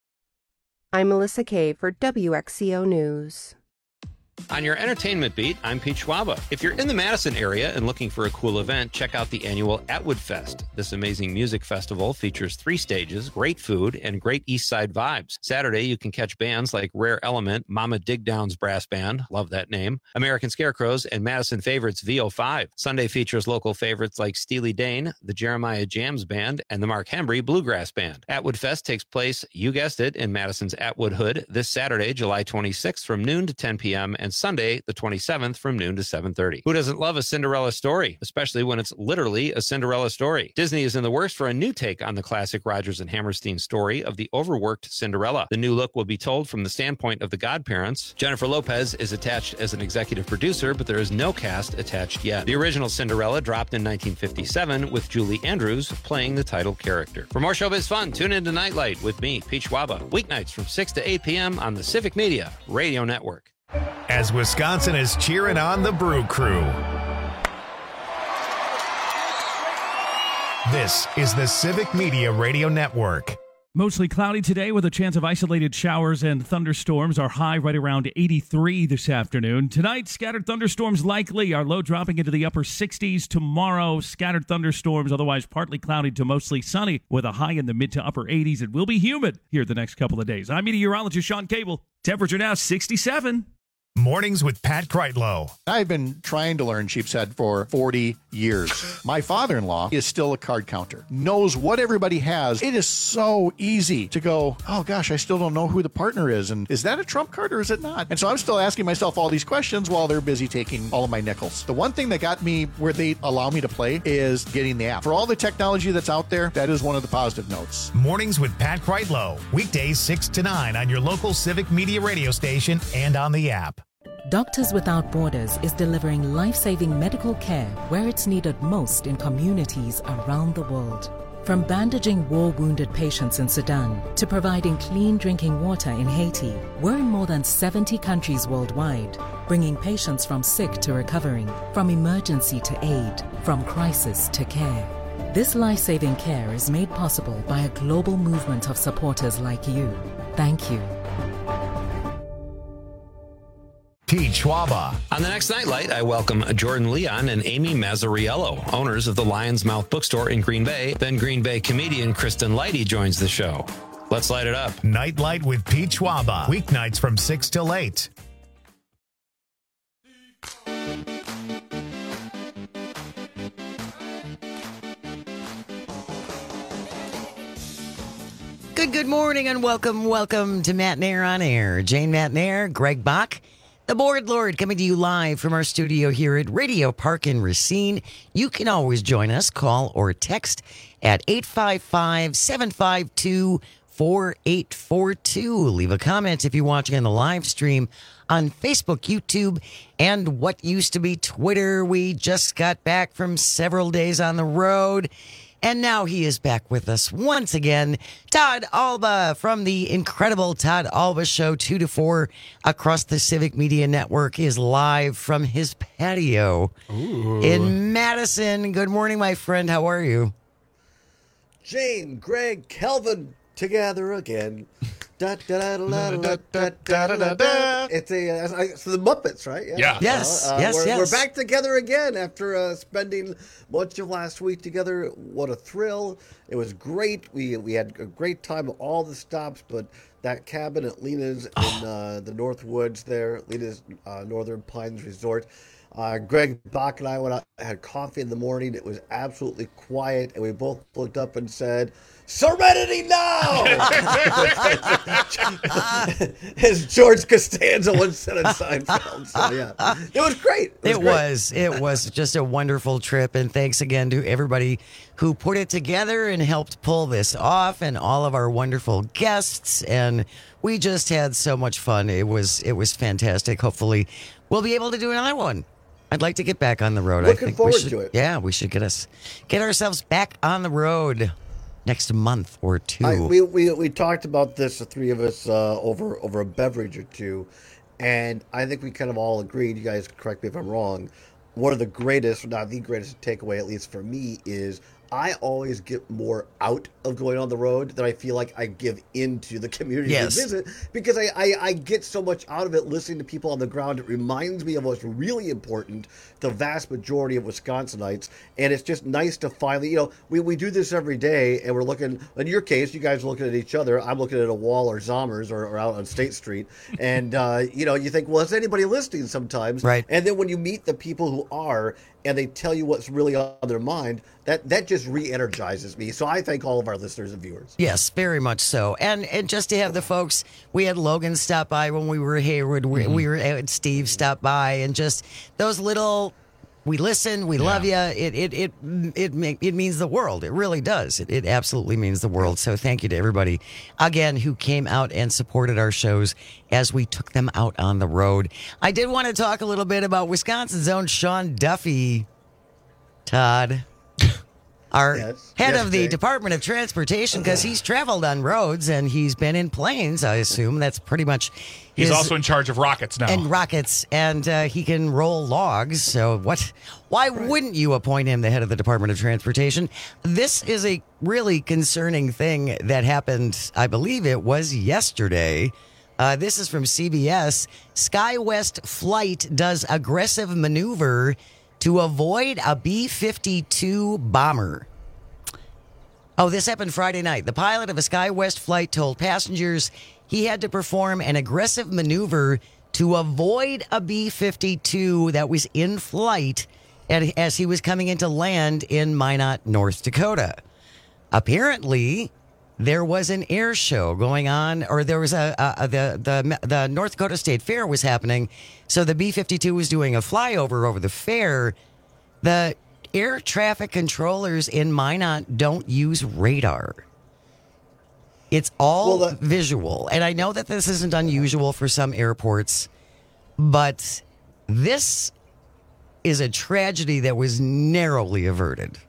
I'm Melissa Kay for WXCO News. On your entertainment beat, I'm Pete Schwaba. If you're in the Madison area and looking for a cool event, check out the annual Atwood Fest. This amazing music festival features 3 stages, great food, and great East Side vibes. Saturday, you can catch bands like Rare Element, Mama Digdown's Brass Band, love that name, American Scarecrows, and Madison favorites VO5. Sunday features local favorites like Steely Dan, the Jeremiah Jams Band, and the Mark Hembry Bluegrass Band. Atwood Fest takes place, you guessed it, in Madison's Atwood Hood this Saturday, July 26th from noon to 10 p.m., and Sunday, the 27th, from noon to 7:30. Who doesn't love a Cinderella story, especially when it's literally a Cinderella story? Disney is in the works for a new take on the classic Rodgers and Hammerstein story of the overworked Cinderella. The new look will be told from the standpoint of the godparents. Jennifer Lopez is attached as an executive producer, but there is no cast attached yet. The original Cinderella dropped in 1957 with Julie Andrews playing the title character. For more showbiz fun, tune into Nightlight with me, Pete Schwaba, weeknights from 6 to 8 p.m. on the Civic Media Radio Network. As Wisconsin is cheering on the Brew Crew. This is the Civic Media Radio Network. Mostly cloudy today with a chance of isolated showers and thunderstorms. Our high right around 83 this afternoon. Tonight, scattered thunderstorms likely. Our low dropping into the upper 60s. Tomorrow, scattered thunderstorms, otherwise partly cloudy to mostly sunny with a high in the mid to upper 80s. It will be humid here the next couple of days. I'm meteorologist Sean Cable. Temperature now 67. Mornings with Pat Kreitlow. I've been trying to learn sheep's head for 40 years. My father-in-law is still a card counter, knows what everybody has. It is so easy to go, oh gosh, I still don't know who the partner is. And is that a trump card or is it not? And so I'm still asking myself all these questions while they're busy taking all of my nickels. The one thing that got me where they allow me to play is getting the app. For all the technology that's out there, that is one of the positive notes. Mornings with Pat Kreitlow. Weekdays 6 to 9 on your local Civic Media radio station and on the app. Doctors Without Borders is delivering life-saving medical care where it's needed most in communities around the world. From bandaging war-wounded patients in Sudan to providing clean drinking water in Haiti, we're in more than 70 countries worldwide, bringing patients from sick to recovering, from emergency to aid, from crisis to care. This life-saving care is made possible by a global movement of supporters like you. Thank you. Pete Schwaba. On the next Nightlight, I welcome Jordan Leon and Amy Mazzariello, owners of the Lion's Mouth Bookstore in Green Bay. Then Green Bay comedian Kristen Leidy joins the show. Let's light it up. Nightlight with Pete Schwaba. Weeknights from 6 till 8. Good morning and welcome to Matt Nair on Air. Jane Matt Nair, Greg Bach, the Board Lord, coming to you live from our studio here at Radio Park in Racine. You can always join us, call or text at 855-752-4842. Leave a comment if you're watching on the live stream on Facebook, YouTube, and what used to be Twitter. We just got back from several days on the road. And now he is back with us once again. Todd Alba from the incredible Todd Alba Show, 2 to 4 across the Civic Media Network, is live from his patio in Madison. Good morning, my friend. How are you? Jane, Greg, Kelvin, together again. It's the Muppets, right? Yeah. Yes. We're back together again after spending much of last week together. What a thrill. It was great. We had a great time at all the stops, but that cabin at Lena's in the North Woods there, Lena's Northern Pines Resort. Greg Bach and I went out, had coffee in the morning. It was absolutely quiet, and we both looked up and said, "Serenity now!" As George Costanza once said in Seinfeld. So, yeah, it was great. It was just a wonderful trip, and thanks again to everybody who put it together and helped pull this off, and all of our wonderful guests. And we just had so much fun. It was fantastic. Hopefully, we'll be able to do another one. I'd like to get back on the road. Looking forward to it. Yeah, we should get ourselves back on the road next month or two. We talked about this, the three of us, over a beverage or two, and I think we kind of all agreed. You guys correct me if I'm wrong. One of the greatest, not the greatest takeaway, at least for me, is I always get more out of going on the road than I feel like I give into the community to visit, because I get so much out of it listening to people on the ground. It reminds me of what's really important, the vast majority of Wisconsinites, and it's just nice to finally, we do this every day, and we're looking, in your case, you guys are looking at each other, I'm looking at a wall or Zommers or out on State Street, and, you think, well, is anybody listening sometimes? Right. And then when you meet the people who are, and they tell you what's really on their mind, that just re-energizes me. So I thank all of our listeners and viewers. Yes, very much so. And just to have the folks, we had Logan stop by when we were at Hayward. We were at Steve stop by, and just those little, we listen, we love you. It means the world. It really does. It absolutely means the world. So thank you to everybody, again, who came out and supported our shows as we took them out on the road. I did want to talk a little bit about Wisconsin's own Sean Duffy, Todd. Our head of the Department of Transportation, because he's traveled on roads and he's been in planes, I assume. That's pretty much He's also in charge of rockets now. And rockets, and he can roll logs. So why wouldn't you appoint him the head of the Department of Transportation? This is a really concerning thing that happened, I believe it was yesterday. This is from CBS. SkyWest flight does aggressive maneuver to avoid a B-52 bomber. Oh, this happened Friday night. The pilot of a SkyWest flight told passengers he had to perform an aggressive maneuver to avoid a B-52 that was in flight as he was coming into land in Minot, North Dakota. Apparently, there was an air show going on, or there was the North Dakota State Fair was happening, so the B-52 was doing a flyover over the fair. The air traffic controllers in Minot don't use radar. It's all visual, and I know that this isn't unusual for some airports, but this is a tragedy that was narrowly averted.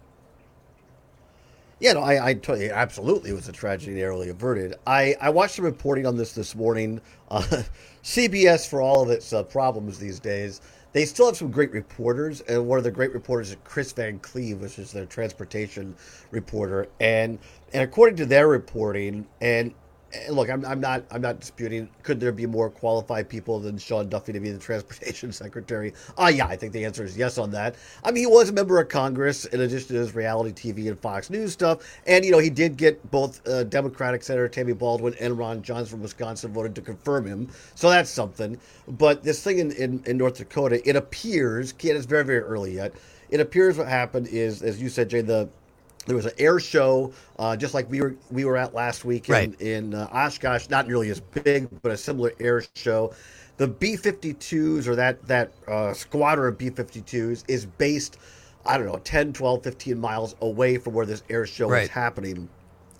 Yeah, no, I tell you, absolutely, it was a tragedy narrowly averted. I watched the reporting on this morning. CBS, for all of its problems these days, they still have some great reporters, and one of the great reporters is Chris Van Cleve, which is their transportation reporter. And according to their reporting, and And look, I'm not disputing. Could there be more qualified people than Sean Duffy to be the transportation secretary? Yeah, I think the answer is yes on that. I mean, he was a member of Congress in addition to his reality TV and Fox News stuff, and he did get both Democratic Senator Tammy Baldwin and Ron Johnson from Wisconsin voted to confirm him, so that's something. But this thing in North Dakota, it appears, it's very, very early yet. It appears what happened is, as you said, Jay, there was an air show, just like we were at last week in Oshkosh. Not nearly as big, but a similar air show. The B-52s, or that squadron of B-52s, is based, 10, 12, 15 miles away from where this air show is happening.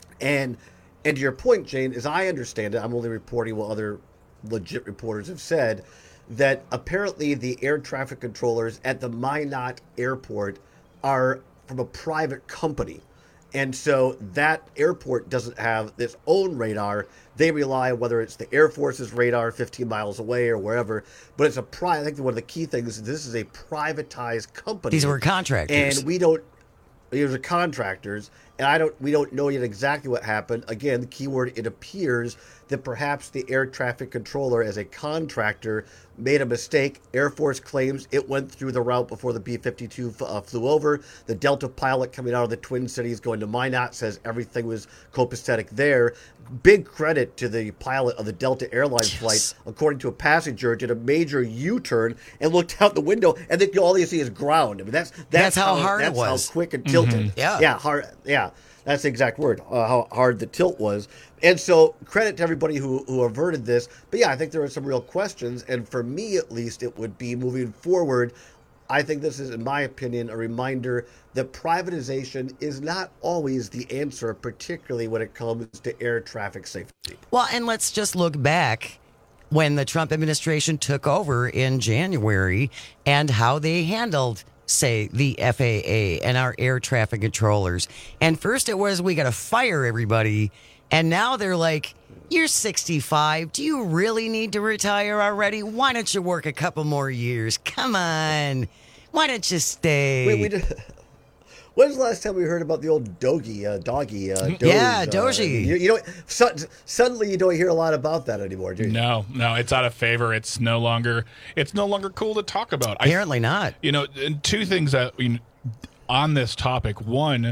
And to your point, Jane, as I understand it, I'm only reporting what other legit reporters have said, that apparently the air traffic controllers at the Minot Airport are from a private company. And so that airport doesn't have its own radar. They rely, whether it's the Air Force's radar 15 miles away or wherever, but it's I think one of the key things is this is a privatized company. These were contractors. And these are contractors, and we don't know yet exactly what happened. Again, the keyword, it appears that perhaps the air traffic controller as a contractor made a mistake. Air Force claims it went through the route before the B-52 flew over. The Delta pilot coming out of the Twin Cities going to Minot says everything was copacetic there. Big credit to the pilot of the Delta Airlines flight. According to a passenger, did a major U-turn and looked out the window, and then all you see is ground. I mean, that's how hard it was. That's how quick and tilted. Hard. Yeah. That's the exact word, how hard the tilt was. And so credit to everybody who averted this. But yeah, I think there are some real questions. And for me, at least, it would be moving forward. I think this is, in my opinion, a reminder that privatization is not always the answer, particularly when it comes to air traffic safety. Well, and let's just look back when the Trump administration took over in January and how they handled, say, the FAA and our air traffic controllers. And first it was, we got to fire everybody. And now they're like, you're 65. Do you really need to retire already? Why don't you work a couple more years? Come on. Why don't you stay? When's the last time we heard about the old doggy? Doge? Yeah, Doge. Suddenly you don't hear a lot about that anymore, do you? No, it's out of favor. It's no longer cool to talk about. Apparently not. And two things that on this topic. One,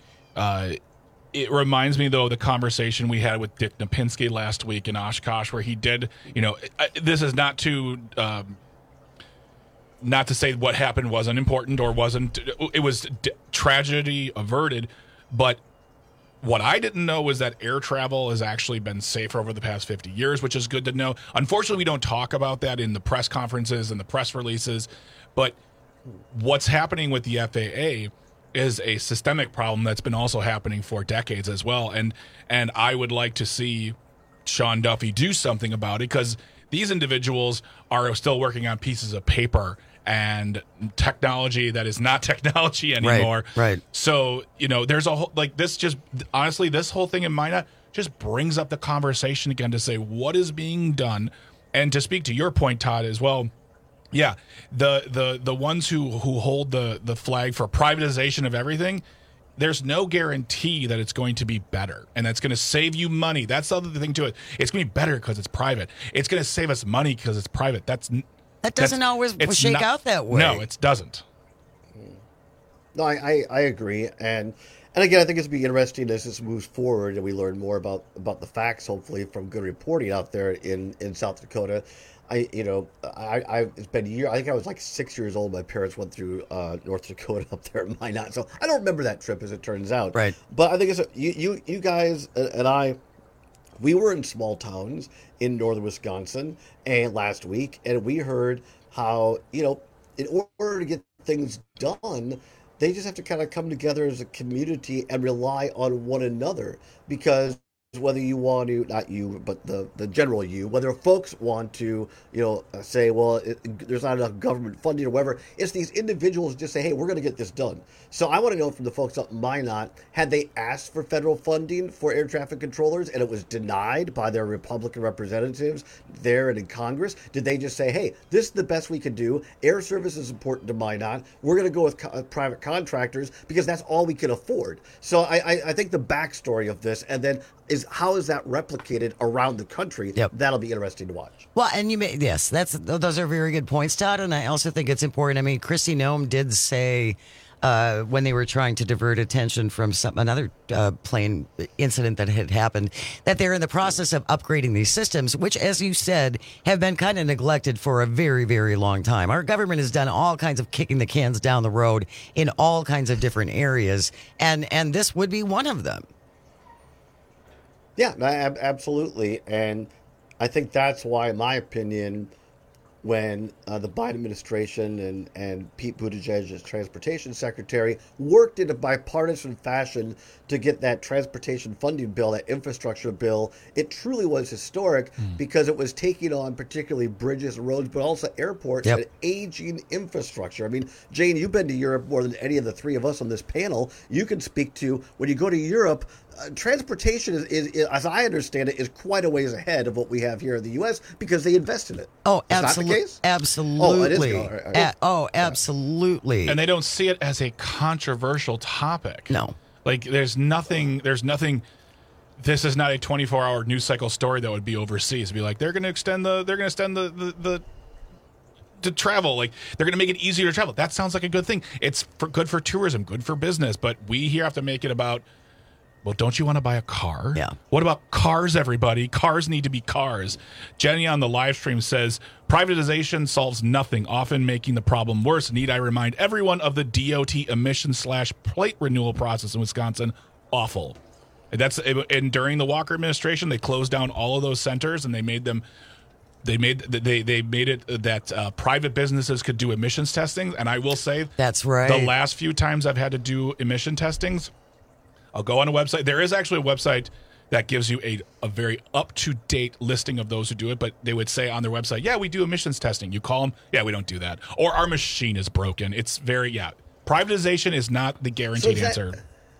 it reminds me, though, of the conversation we had with Dick Napinski last week in Oshkosh, where he did, this is not to say what happened wasn't important or wasn't, it was tragedy averted, but what I didn't know was that air travel has actually been safer over the past 50 years, which is good to know. Unfortunately, we don't talk about that in the press conferences and the press releases, but what's happening with the FAA is a systemic problem that's been also happening for decades as well. And I would like to see Sean Duffy do something about it, because these individuals are still working on pieces of paper and technology that is not technology anymore. Right. So, there's a whole, honestly, this whole thing in Minot just brings up the conversation again to say what is being done. And to speak to your point, Todd, as well, yeah, the ones who hold the flag for privatization of everything, there's no guarantee that it's going to be better and that's going to save you money. That's the other thing to it. It's going to be better because it's private. It's going to save us money because it's private. That doesn't always shake out that way. No, it doesn't. No, I agree. And again, I think it's going to be interesting as this moves forward and we learn more about the facts, hopefully, from good reporting out there in South Dakota. It's been a year. I think I was like 6 years old. My parents went through North Dakota up there in Minot, so I don't remember that trip, as it turns out. Right. But I think you guys and I, we were in small towns in northern Wisconsin and last week, and we heard how in order to get things done, they just have to kind of come together as a community and rely on one another, because whether you want to, not you, but the general you, whether folks want to, say, well, there's not enough government funding or whatever, it's these individuals just say, hey, we're going to get this done. So I want to know from the folks up in Minot, had they asked for federal funding for air traffic controllers and it was denied by their Republican representatives there and in Congress? Did they just say, hey, this is the best we can do. Air service is important to Minot. We're going to go with private contractors because that's all we can afford. So I think the backstory of this, and then is how is that replicated around the country? That'll be interesting to watch. Well, and those are very good points, Todd. And I also think it's important. I mean, Kristi Noem did say when they were trying to divert attention from another plane incident that had happened, that they're in the process of upgrading these systems, which, as you said, have been kind of neglected for a very, very long time. Our government has done all kinds of kicking the cans down the road in all kinds of different areas, and this would be one of them. Yeah, absolutely. And I think that's why, in my opinion, when the Biden administration and Pete Buttigieg as transportation secretary worked in a bipartisan fashion to get that transportation funding bill, that infrastructure bill, it truly was historic because it was taking on particularly bridges and roads, but also airports and aging infrastructure. I mean, Jane, you've been to Europe more than any of the three of us on this panel. You can speak to when you go to Europe, transportation is, as I understand it, is quite a ways ahead of what we have here in the U.S. because they invest in it. Oh, absolutely. Absolutely. Oh, it is. Absolutely. And they don't see it as a controversial topic. No. Like there's nothing. This is not a 24-hour news cycle story that would be overseas. It'd be like they're going to extend the to travel. Like they're going to make it easier to travel. That sounds like a good thing. It's good for tourism, good for business. But we here have to make it about, well, don't you want to buy a car? Yeah. What about cars, everybody? Cars need to be cars. Jenny on the live stream says, privatization solves nothing, often making the problem worse. Need I remind everyone of the DOT emission/plate renewal process in Wisconsin? Awful. And during the Walker administration, they closed down all of those centers and they made them. They made it that private businesses could do emissions testing. And I will say, that's right. The last few times I've had to do emission testings, I'll go on a website. There is actually a website that gives you a very up-to-date listing of those who do it, but they would say on their website, yeah, we do emissions testing. You call them, yeah, we don't do that. Or our machine is broken. It's privatization is not the guaranteed answer.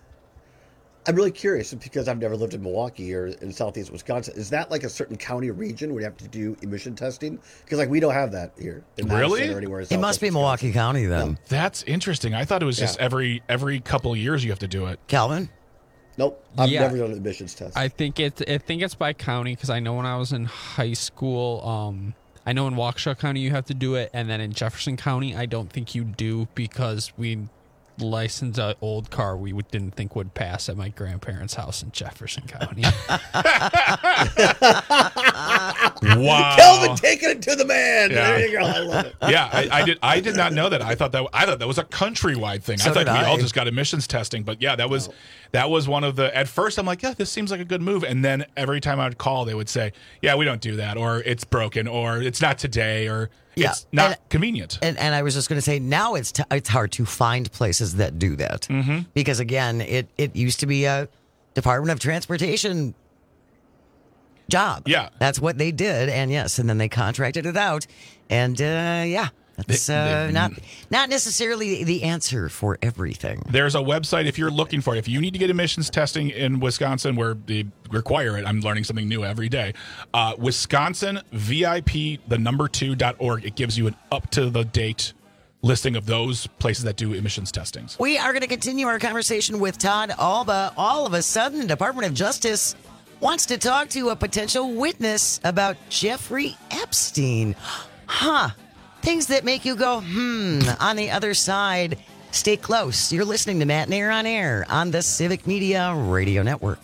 I'm really curious because I've never lived in Milwaukee or in southeast Wisconsin. Is that like a certain county or region where you have to do emission testing? Because like we don't have that here. In really? Or anywhere in It must be Milwaukee County then. No. That's interesting. I thought it was just every couple of years you have to do it. Calvin? Nope, I've never done an emissions test. I think it's by county because I know when I was in high school, I know in Waukesha County you have to do it, and then in Jefferson County I don't think you do because we licensed an old car we didn't think would pass at my grandparents' house in Jefferson County. Wow, Kelvin taking it to the man. Yeah. There you go. I love it. Yeah, I did not know that. I thought that was a countrywide thing. So I thought did we I. all just got emissions testing, but yeah, that was one of the. At first, I'm like, yeah, this seems like a good move, and then every time I would call, they would say, yeah, we don't do that, or it's broken, or it's not today, or it's not convenient. And I was just going to say, now it's hard to find places that do that because again, it used to be a Department of Transportation job. Yeah, that's what they did, and and then they contracted it out, and that's not necessarily the answer for everything. There's a website if you're looking for it. If you need to get emissions testing in Wisconsin, where they require it, I'm learning something new every day. Wisconsin VIP 2.org. It gives you an up to the date listing of those places that do emissions testings. We are going to continue our conversation with Todd Alba. All of a sudden, the Department of Justice wants to talk to a potential witness about Jeffrey Epstein. Things that make you go, on the other side. Stay close. You're listening to Matt and Air on Air on the Civic Media Radio Network.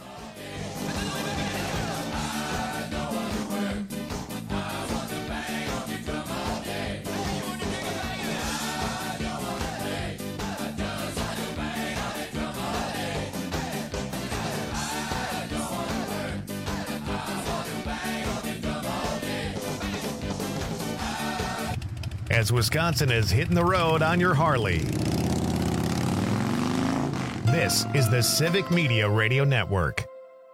As Wisconsin is hitting the road on your Harley. This is the Civic Media Radio Network.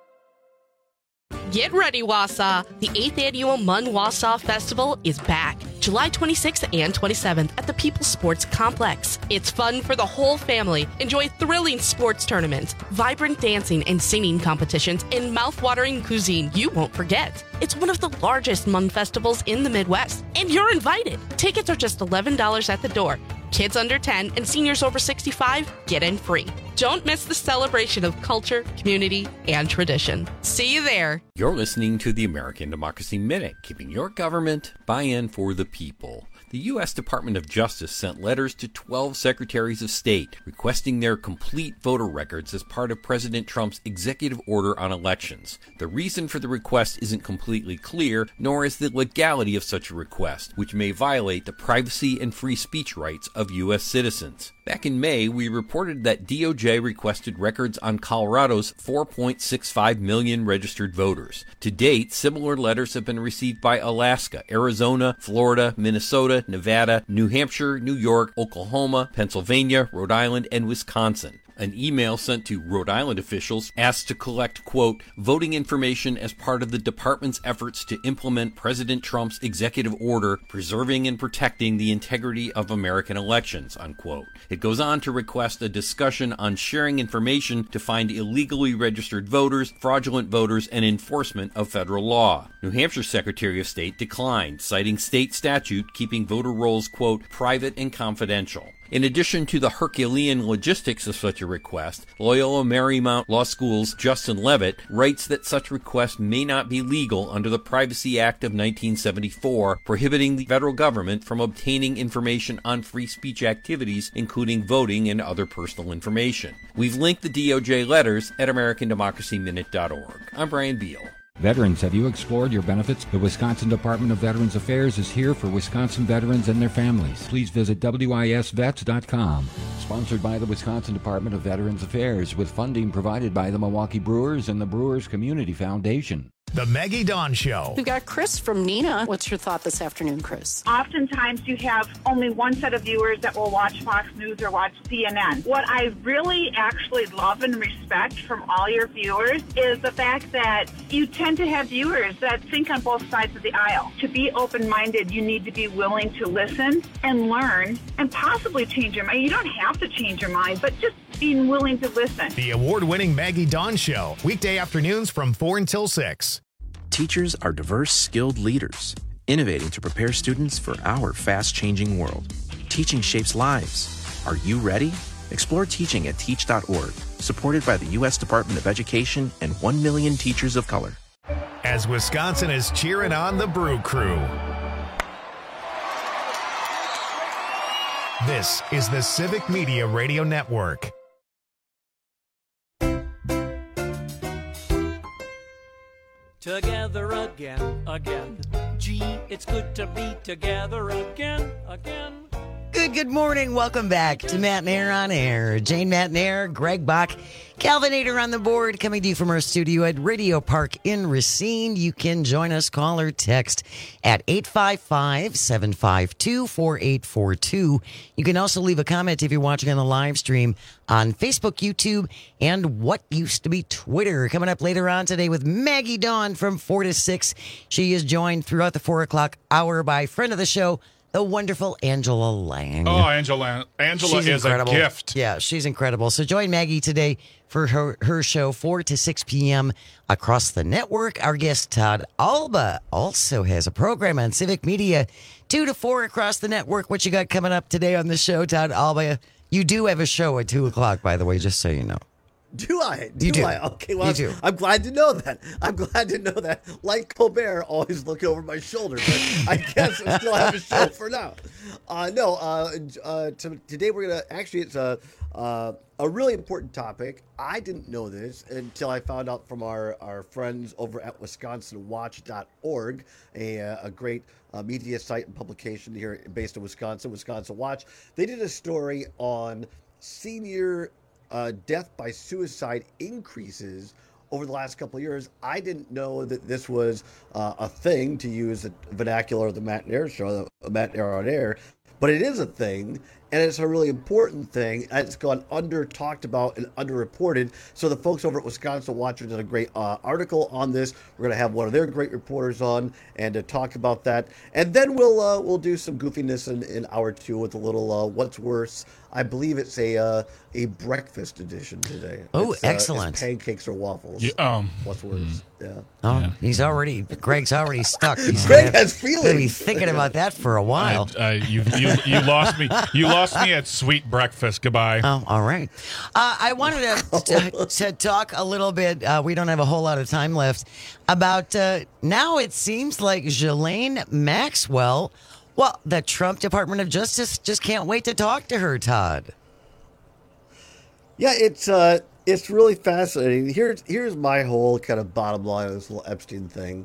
Get ready, Wausau. The 8th annual MUN Wausau Festival is back, July 26th and 27th at the People's Sports Complex. It's fun for the whole family. Enjoy thrilling sports tournaments, vibrant dancing and singing competitions, and mouth-watering cuisine you won't forget. It's one of the largest MUN festivals in the Midwest, and you're invited. Tickets are just $11 at the door. Kids under 10 and seniors over 65 get in free. Don't miss the celebration of culture, community, and tradition. See you there. You're listening to the American Democracy Minute, keeping your government buy-in for the people. The U.S. Department of Justice sent letters to 12 secretaries of state requesting their complete voter records as part of President Trump's executive order on elections. The reason for the request isn't completely clear, nor is the legality of such a request, which may violate the privacy and free speech rights of U.S. citizens. Back in May, we reported that DOJ requested records on Colorado's 4.65 million registered voters. To date, similar letters have been received by Alaska, Arizona, Florida, Minnesota, Nevada, New Hampshire, New York, Oklahoma, Pennsylvania, Rhode Island, and Wisconsin. An email sent to Rhode Island officials asked to collect, quote, voting information as part of the department's efforts to implement President Trump's executive order preserving and protecting the integrity of American elections, unquote. It goes on to request a discussion on sharing information to find illegally registered voters, fraudulent voters, and enforcement of federal law. New Hampshire Secretary of State declined, citing state statute keeping voter rolls, quote, private and confidential. In addition to the Herculean logistics of such a request, Loyola Marymount Law School's Justin Levitt writes that such requests may not be legal under the Privacy Act of 1974, prohibiting the federal government from obtaining information on free speech activities, including voting and other personal information. We've linked the DOJ letters at AmericanDemocracyMinute.org. I'm Brian Beal. Veterans, have you explored your benefits? The Wisconsin Department of Veterans Affairs is here for Wisconsin veterans and their families. Please visit WISVets.com. Sponsored by the Wisconsin Department of Veterans Affairs, with funding provided by the Milwaukee Brewers and the Brewers Community Foundation. The Maggie Dawn Show. We've got Chris from Neenah. What's your thought this afternoon, Chris? Oftentimes you have only one set of viewers that will watch Fox News or watch CNN. What I really actually love and respect from all your viewers is the fact that you tend to have viewers that think on both sides of the aisle. To be open-minded, you need to be willing to listen and learn and possibly change your mind. You don't have to change your mind, but just being willing to listen. The award-winning Maggie Dawn Show, weekday afternoons from 4 until 6. Teachers are diverse, skilled leaders, innovating to prepare students for our fast-changing world. Teaching shapes lives. Are you ready? Explore teaching at teach.org, supported by the U.S. Department of Education and 1 million teachers of color. As Wisconsin is cheering on the Brew Crew. This is the Civic Media Radio Network. Together again. Gee, it's good to be together again. Good morning. Welcome back to Matt and Air on Air. Jane Matt and Air, Greg Bach, Calvinator on the board, coming to you from our studio at Radio Park in Racine. You can join us, call or text at 855-752-4842. You can also leave a comment if you're watching on the live stream on Facebook, YouTube, and what used to be Twitter. Coming up later on today with Maggie Dawn from 4 to 6. She is joined throughout the 4 o'clock hour by friend of the show, the wonderful Angela Lang. Oh, Angela She's is incredible. a gift. Yeah, she's incredible. So join Maggie today for her show 4 to 6 p.m. across the network. Our guest Todd Alba also has a program on Civic Media 2 to 4 across the network. What you got coming up today on the show, Todd Alba? You do have a show at 2 o'clock, by the way, just so you know. Do I? You do. Okay, well, You do. I'm glad to know that. Like Colbert, always looking over my shoulder, but I guess I still have a show for now. Today we're going to, actually, it's a really important topic. I didn't know this until I found out from our friends over at WisconsinWatch.org, a great media site and publication here based in Wisconsin, Wisconsin Watch. They did a story on senior death by suicide increases over the last couple of years. I didn't know that this was a thing, to use the vernacular of the Matt and Air show, the Matt and Air on Air, but it is a thing, and it's a really important thing, and it's gone talked about and underreported. So the folks over at Wisconsin Watch did a great article on this. We're going to have one of their great reporters on and to talk about that, and then we'll do some goofiness in hour 2 with a little what's worse. I believe it's a breakfast edition today. Oh, it's, excellent! It's pancakes or waffles. What's worse? Yeah. Oh, Greg's already stuck. Greg has feelings. He'll be thinking about that for a while. You lost me. You lost me at sweet breakfast. Goodbye. Oh, all right. I wanted to talk a little bit. We don't have a whole lot of time left. About now it seems like Ghislaine Maxwell, well, the Trump Department of Justice just can't wait to talk to her, Todd. Yeah, it's really fascinating. Here's my whole kind of bottom line of this little Epstein thing.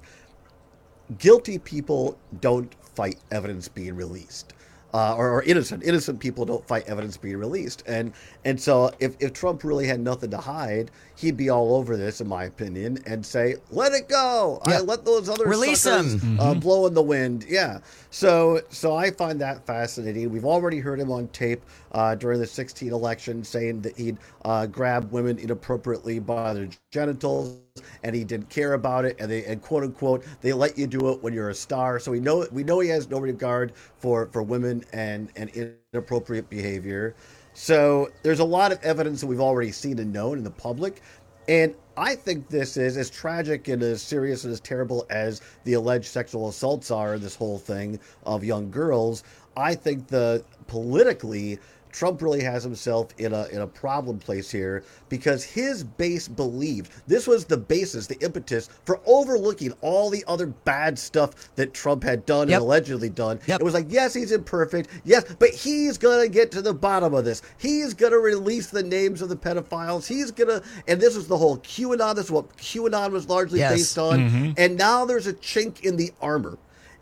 Guilty people don't fight evidence being released. Or innocent people don't fight evidence being released. And so if Trump really had nothing to hide, he'd be all over this, in my opinion, and say, let it go. Yeah. Let those other Release suckers blow in the wind. Yeah. So I find that fascinating. We've already heard him on tape during the 2016 election saying that he'd grab women inappropriately by their genitals, and he didn't care about it, and quote unquote they let you do it when you're a star. So we know he has no regard for women and inappropriate behavior. So there's a lot of evidence that we've already seen and known in the public, and I think this is as tragic and as serious and as terrible as the alleged sexual assaults are in this whole thing of young girls. I think politically, Trump really has himself in a problem place here, because his base believed this was the basis, the impetus for overlooking all the other bad stuff that Trump had done and allegedly done. It was like, yes, he's imperfect, yes, but he's going to get to the bottom of this. He's going to release the names of the pedophiles. And this was the whole QAnon. This is what QAnon was largely based on. Mm-hmm. And now there's a chink in the armor.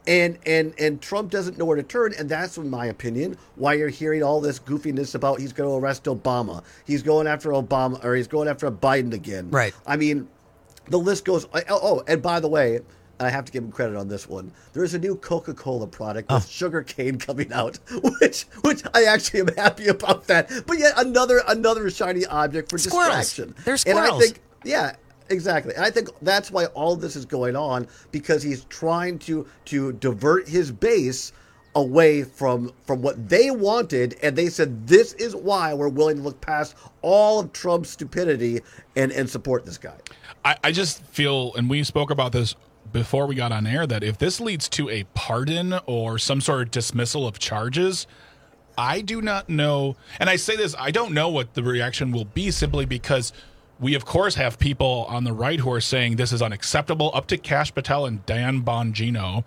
And Trump doesn't know where to turn, and that's, in my opinion, why you're hearing all this goofiness about he's going to arrest Obama. He's going after Obama, or he's going after Biden again. Right. I mean, the list goes. Oh, and by the way, I have to give him credit on this one. There is a new Coca-Cola product with sugar cane coming out, which I actually am happy about that. But yet another shiny object for distraction. They're squirrels. And I think, yeah. Exactly. And I think that's why all this is going on, because he's trying to divert his base away from what they wanted, and they said, this is why we're willing to look past all of Trump's stupidity and support this guy. I just feel, and we spoke about this before we got on air, that if this leads to a pardon or some sort of dismissal of charges, I do not know, and I say this, I don't know what the reaction will be, simply because we, of course, have people on the right who are saying this is unacceptable, up to Kash Patel and Dan Bongino.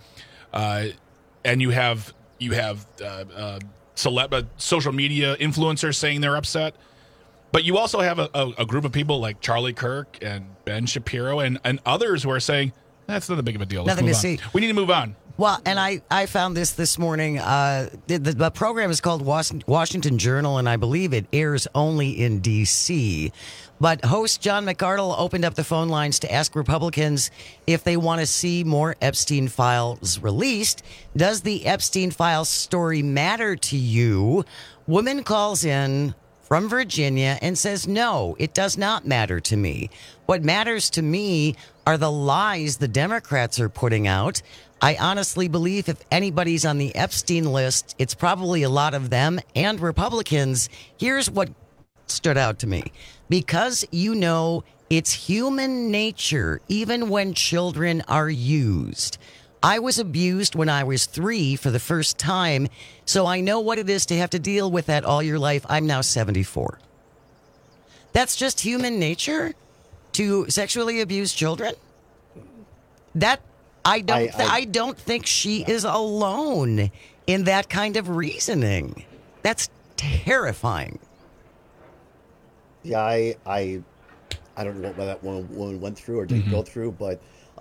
And you have social media influencers saying they're upset. But you also have a group of people like Charlie Kirk and Ben Shapiro and others who are saying, that's not that big of a deal. Nothing to see. We need to move on. Well, and I found this morning. The program is called Washington Journal, and I believe it airs only in D.C., but host John McArdle opened up the phone lines to ask Republicans if they want to see more Epstein files released. Does the Epstein files story matter to you? Woman calls in from Virginia and says, no, it does not matter to me. What matters to me are the lies the Democrats are putting out. I honestly believe if anybody's on the Epstein list, it's probably a lot of them and Republicans. Here's what stood out to me. Because, it's human nature, even when children are used. I was abused when I was 3 for the first time, so I know what it is to have to deal with that all your life. I'm now 74. That's just human nature to sexually abuse children? That I don't think she is alone in that kind of reasoning. That's terrifying. Yeah, I don't know what that woman went through or didn't go through, but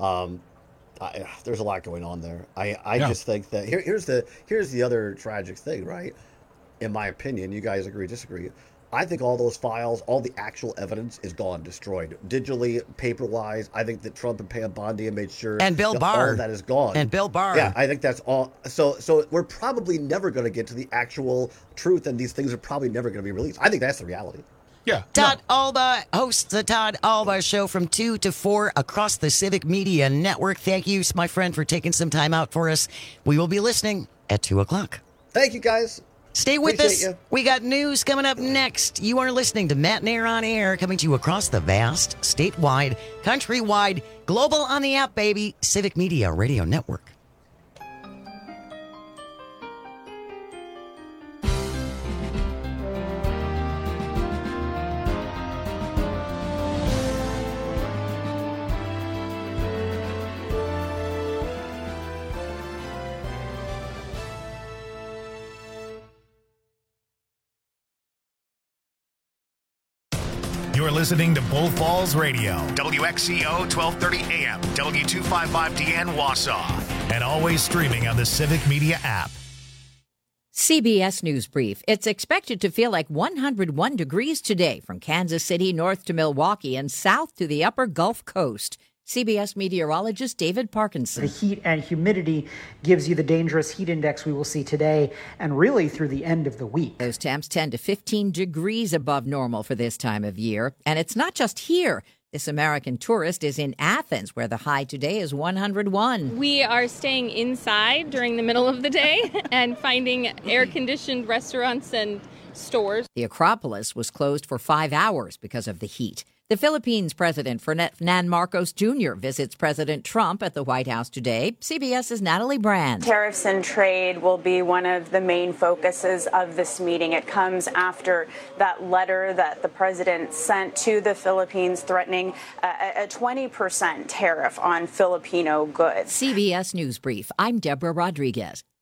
there's a lot going on there. I just think that here's the other tragic thing, right? In my opinion, you guys agree, disagree. I think all those files, all the actual evidence is gone, destroyed. Digitally, paper-wise, I think that Trump and Pam Bondi made sure and Bill Barr, all of that is gone. And Bill Barr. Yeah, I think that's all. So we're probably never going to get to the actual truth, and these things are probably never going to be released. I think that's the reality. Yeah. Todd Alba hosts the Todd Alba Show from 2 to 4 across the Civic Media Network. Thank you, my friend, for taking some time out for us. We will be listening at 2 o'clock. Thank you, guys. Stay with us. We got news coming up next. You are listening to Matt Nair on Air, coming to you across the vast, statewide, countrywide, global on the app, baby, Civic Media Radio Network. listening to Bull Falls Radio, WXCO 1230 AM, W255DN Wausau, and always streaming on the Civic Media app. CBS News Brief. It's expected to feel like 101 degrees today from Kansas City north to Milwaukee and south to the upper Gulf Coast. CBS meteorologist David Parkinson. The heat and humidity gives you the dangerous heat index we will see today and really through the end of the week. Those temps 10 to 15 degrees above normal for this time of year. And it's not just here. This American tourist is in Athens, where the high today is 101. We are staying inside during the middle of the day and finding air-conditioned restaurants and stores. The Acropolis was closed for 5 hours because of the heat. The Philippines President Ferdinand Marcos Jr. visits President Trump at the White House today. CBS's Natalie Brand. Tariffs and trade will be one of the main focuses of this meeting. It comes after that letter that the president sent to the Philippines threatening a 20% tariff on Filipino goods. CBS News Brief. I'm Deborah Rodriguez.